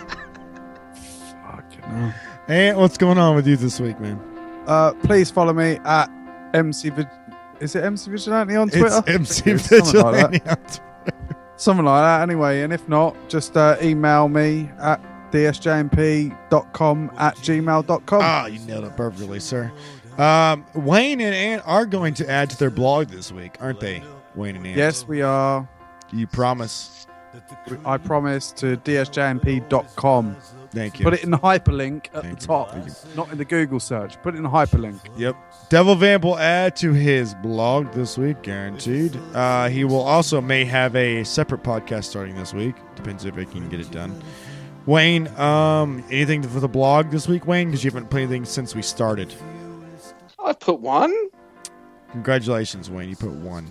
C: Fucking hell.
B: And what's going on with you this week, man?
C: Uh, please follow me at M C. Vig- Is it M C Vigilante on Twitter?
B: It's M C
C: It's something like
B: Vigilante.
C: that. Something like that, anyway. And if not, just uh, email me at d s j m p dot com at gmail dot com.
B: Ah, you nailed it perfectly, sir. Um, Wayne and Ant are going to add to their blog this week, aren't they? Wayne and Ant.
C: Yes, we are.
B: You promise.
C: I promise to d s j m p dot com.
B: Thank you.
C: Put it in the hyperlink at
B: Thank
C: the
B: you.
C: top,
B: Thank you.
C: not in the Google search. Put it in the hyperlink.
B: Yep. Devil Vamp will add to his blog this week, guaranteed. Uh, he will also may have a separate podcast starting this week. Depends if I can get it done. Wayne, um, anything for the blog this week, Wayne? Because you haven't played anything since we started.
D: I put one.
B: Congratulations, Wayne. You put one.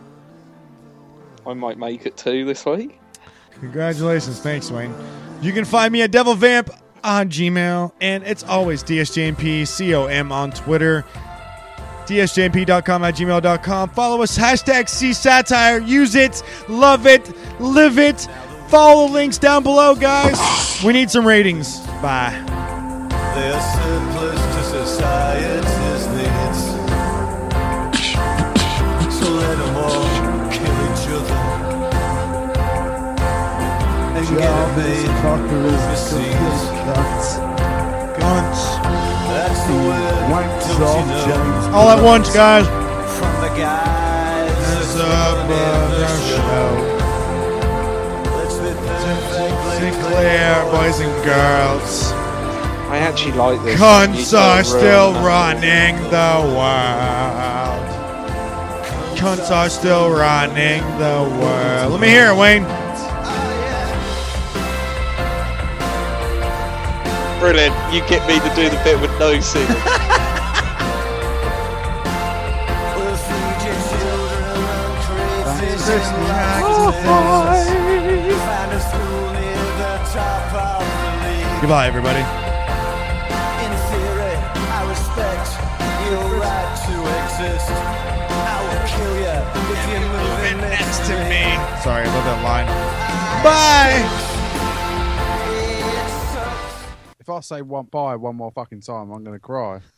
D: I might make it two this week.
B: Congratulations. Thanks, Wayne. You can find me at Devil Vamp on Gmail, and it's always D S J M P C O M on Twitter. D S J M P dot com at gmail dot com. Follow us, hashtag C Satire. Use it, love it, live it. Follow the links down below, guys. We need some ratings. Bye.
R: They're surplus to society's needs. So let them all kill each other and get it made overseas. That's the word. Don't you know?
B: All at once, guys.
R: From the guys
B: There's
R: that
B: a
R: never
B: show.
R: Let's be perfectly
B: Sinclair, boys and girls.
D: I actually like this.
B: Cunts
D: You
B: are
D: don't
B: still
D: ruin
B: running the world. Cunts are still running the world. Let me hear it, Wayne.
D: Brilliant. You get me to do the bit with no singing.
R: We'll feed your children on crayfish and
C: Oh,
R: lobsters. Find a school near the top of the league.
B: Goodbye, everybody.
R: In theory, I respect your right to exist. I will kill you if you're moving next to me.
B: Sorry, I love that line. Bye!
C: If I say one bye one more fucking time, I'm going to cry.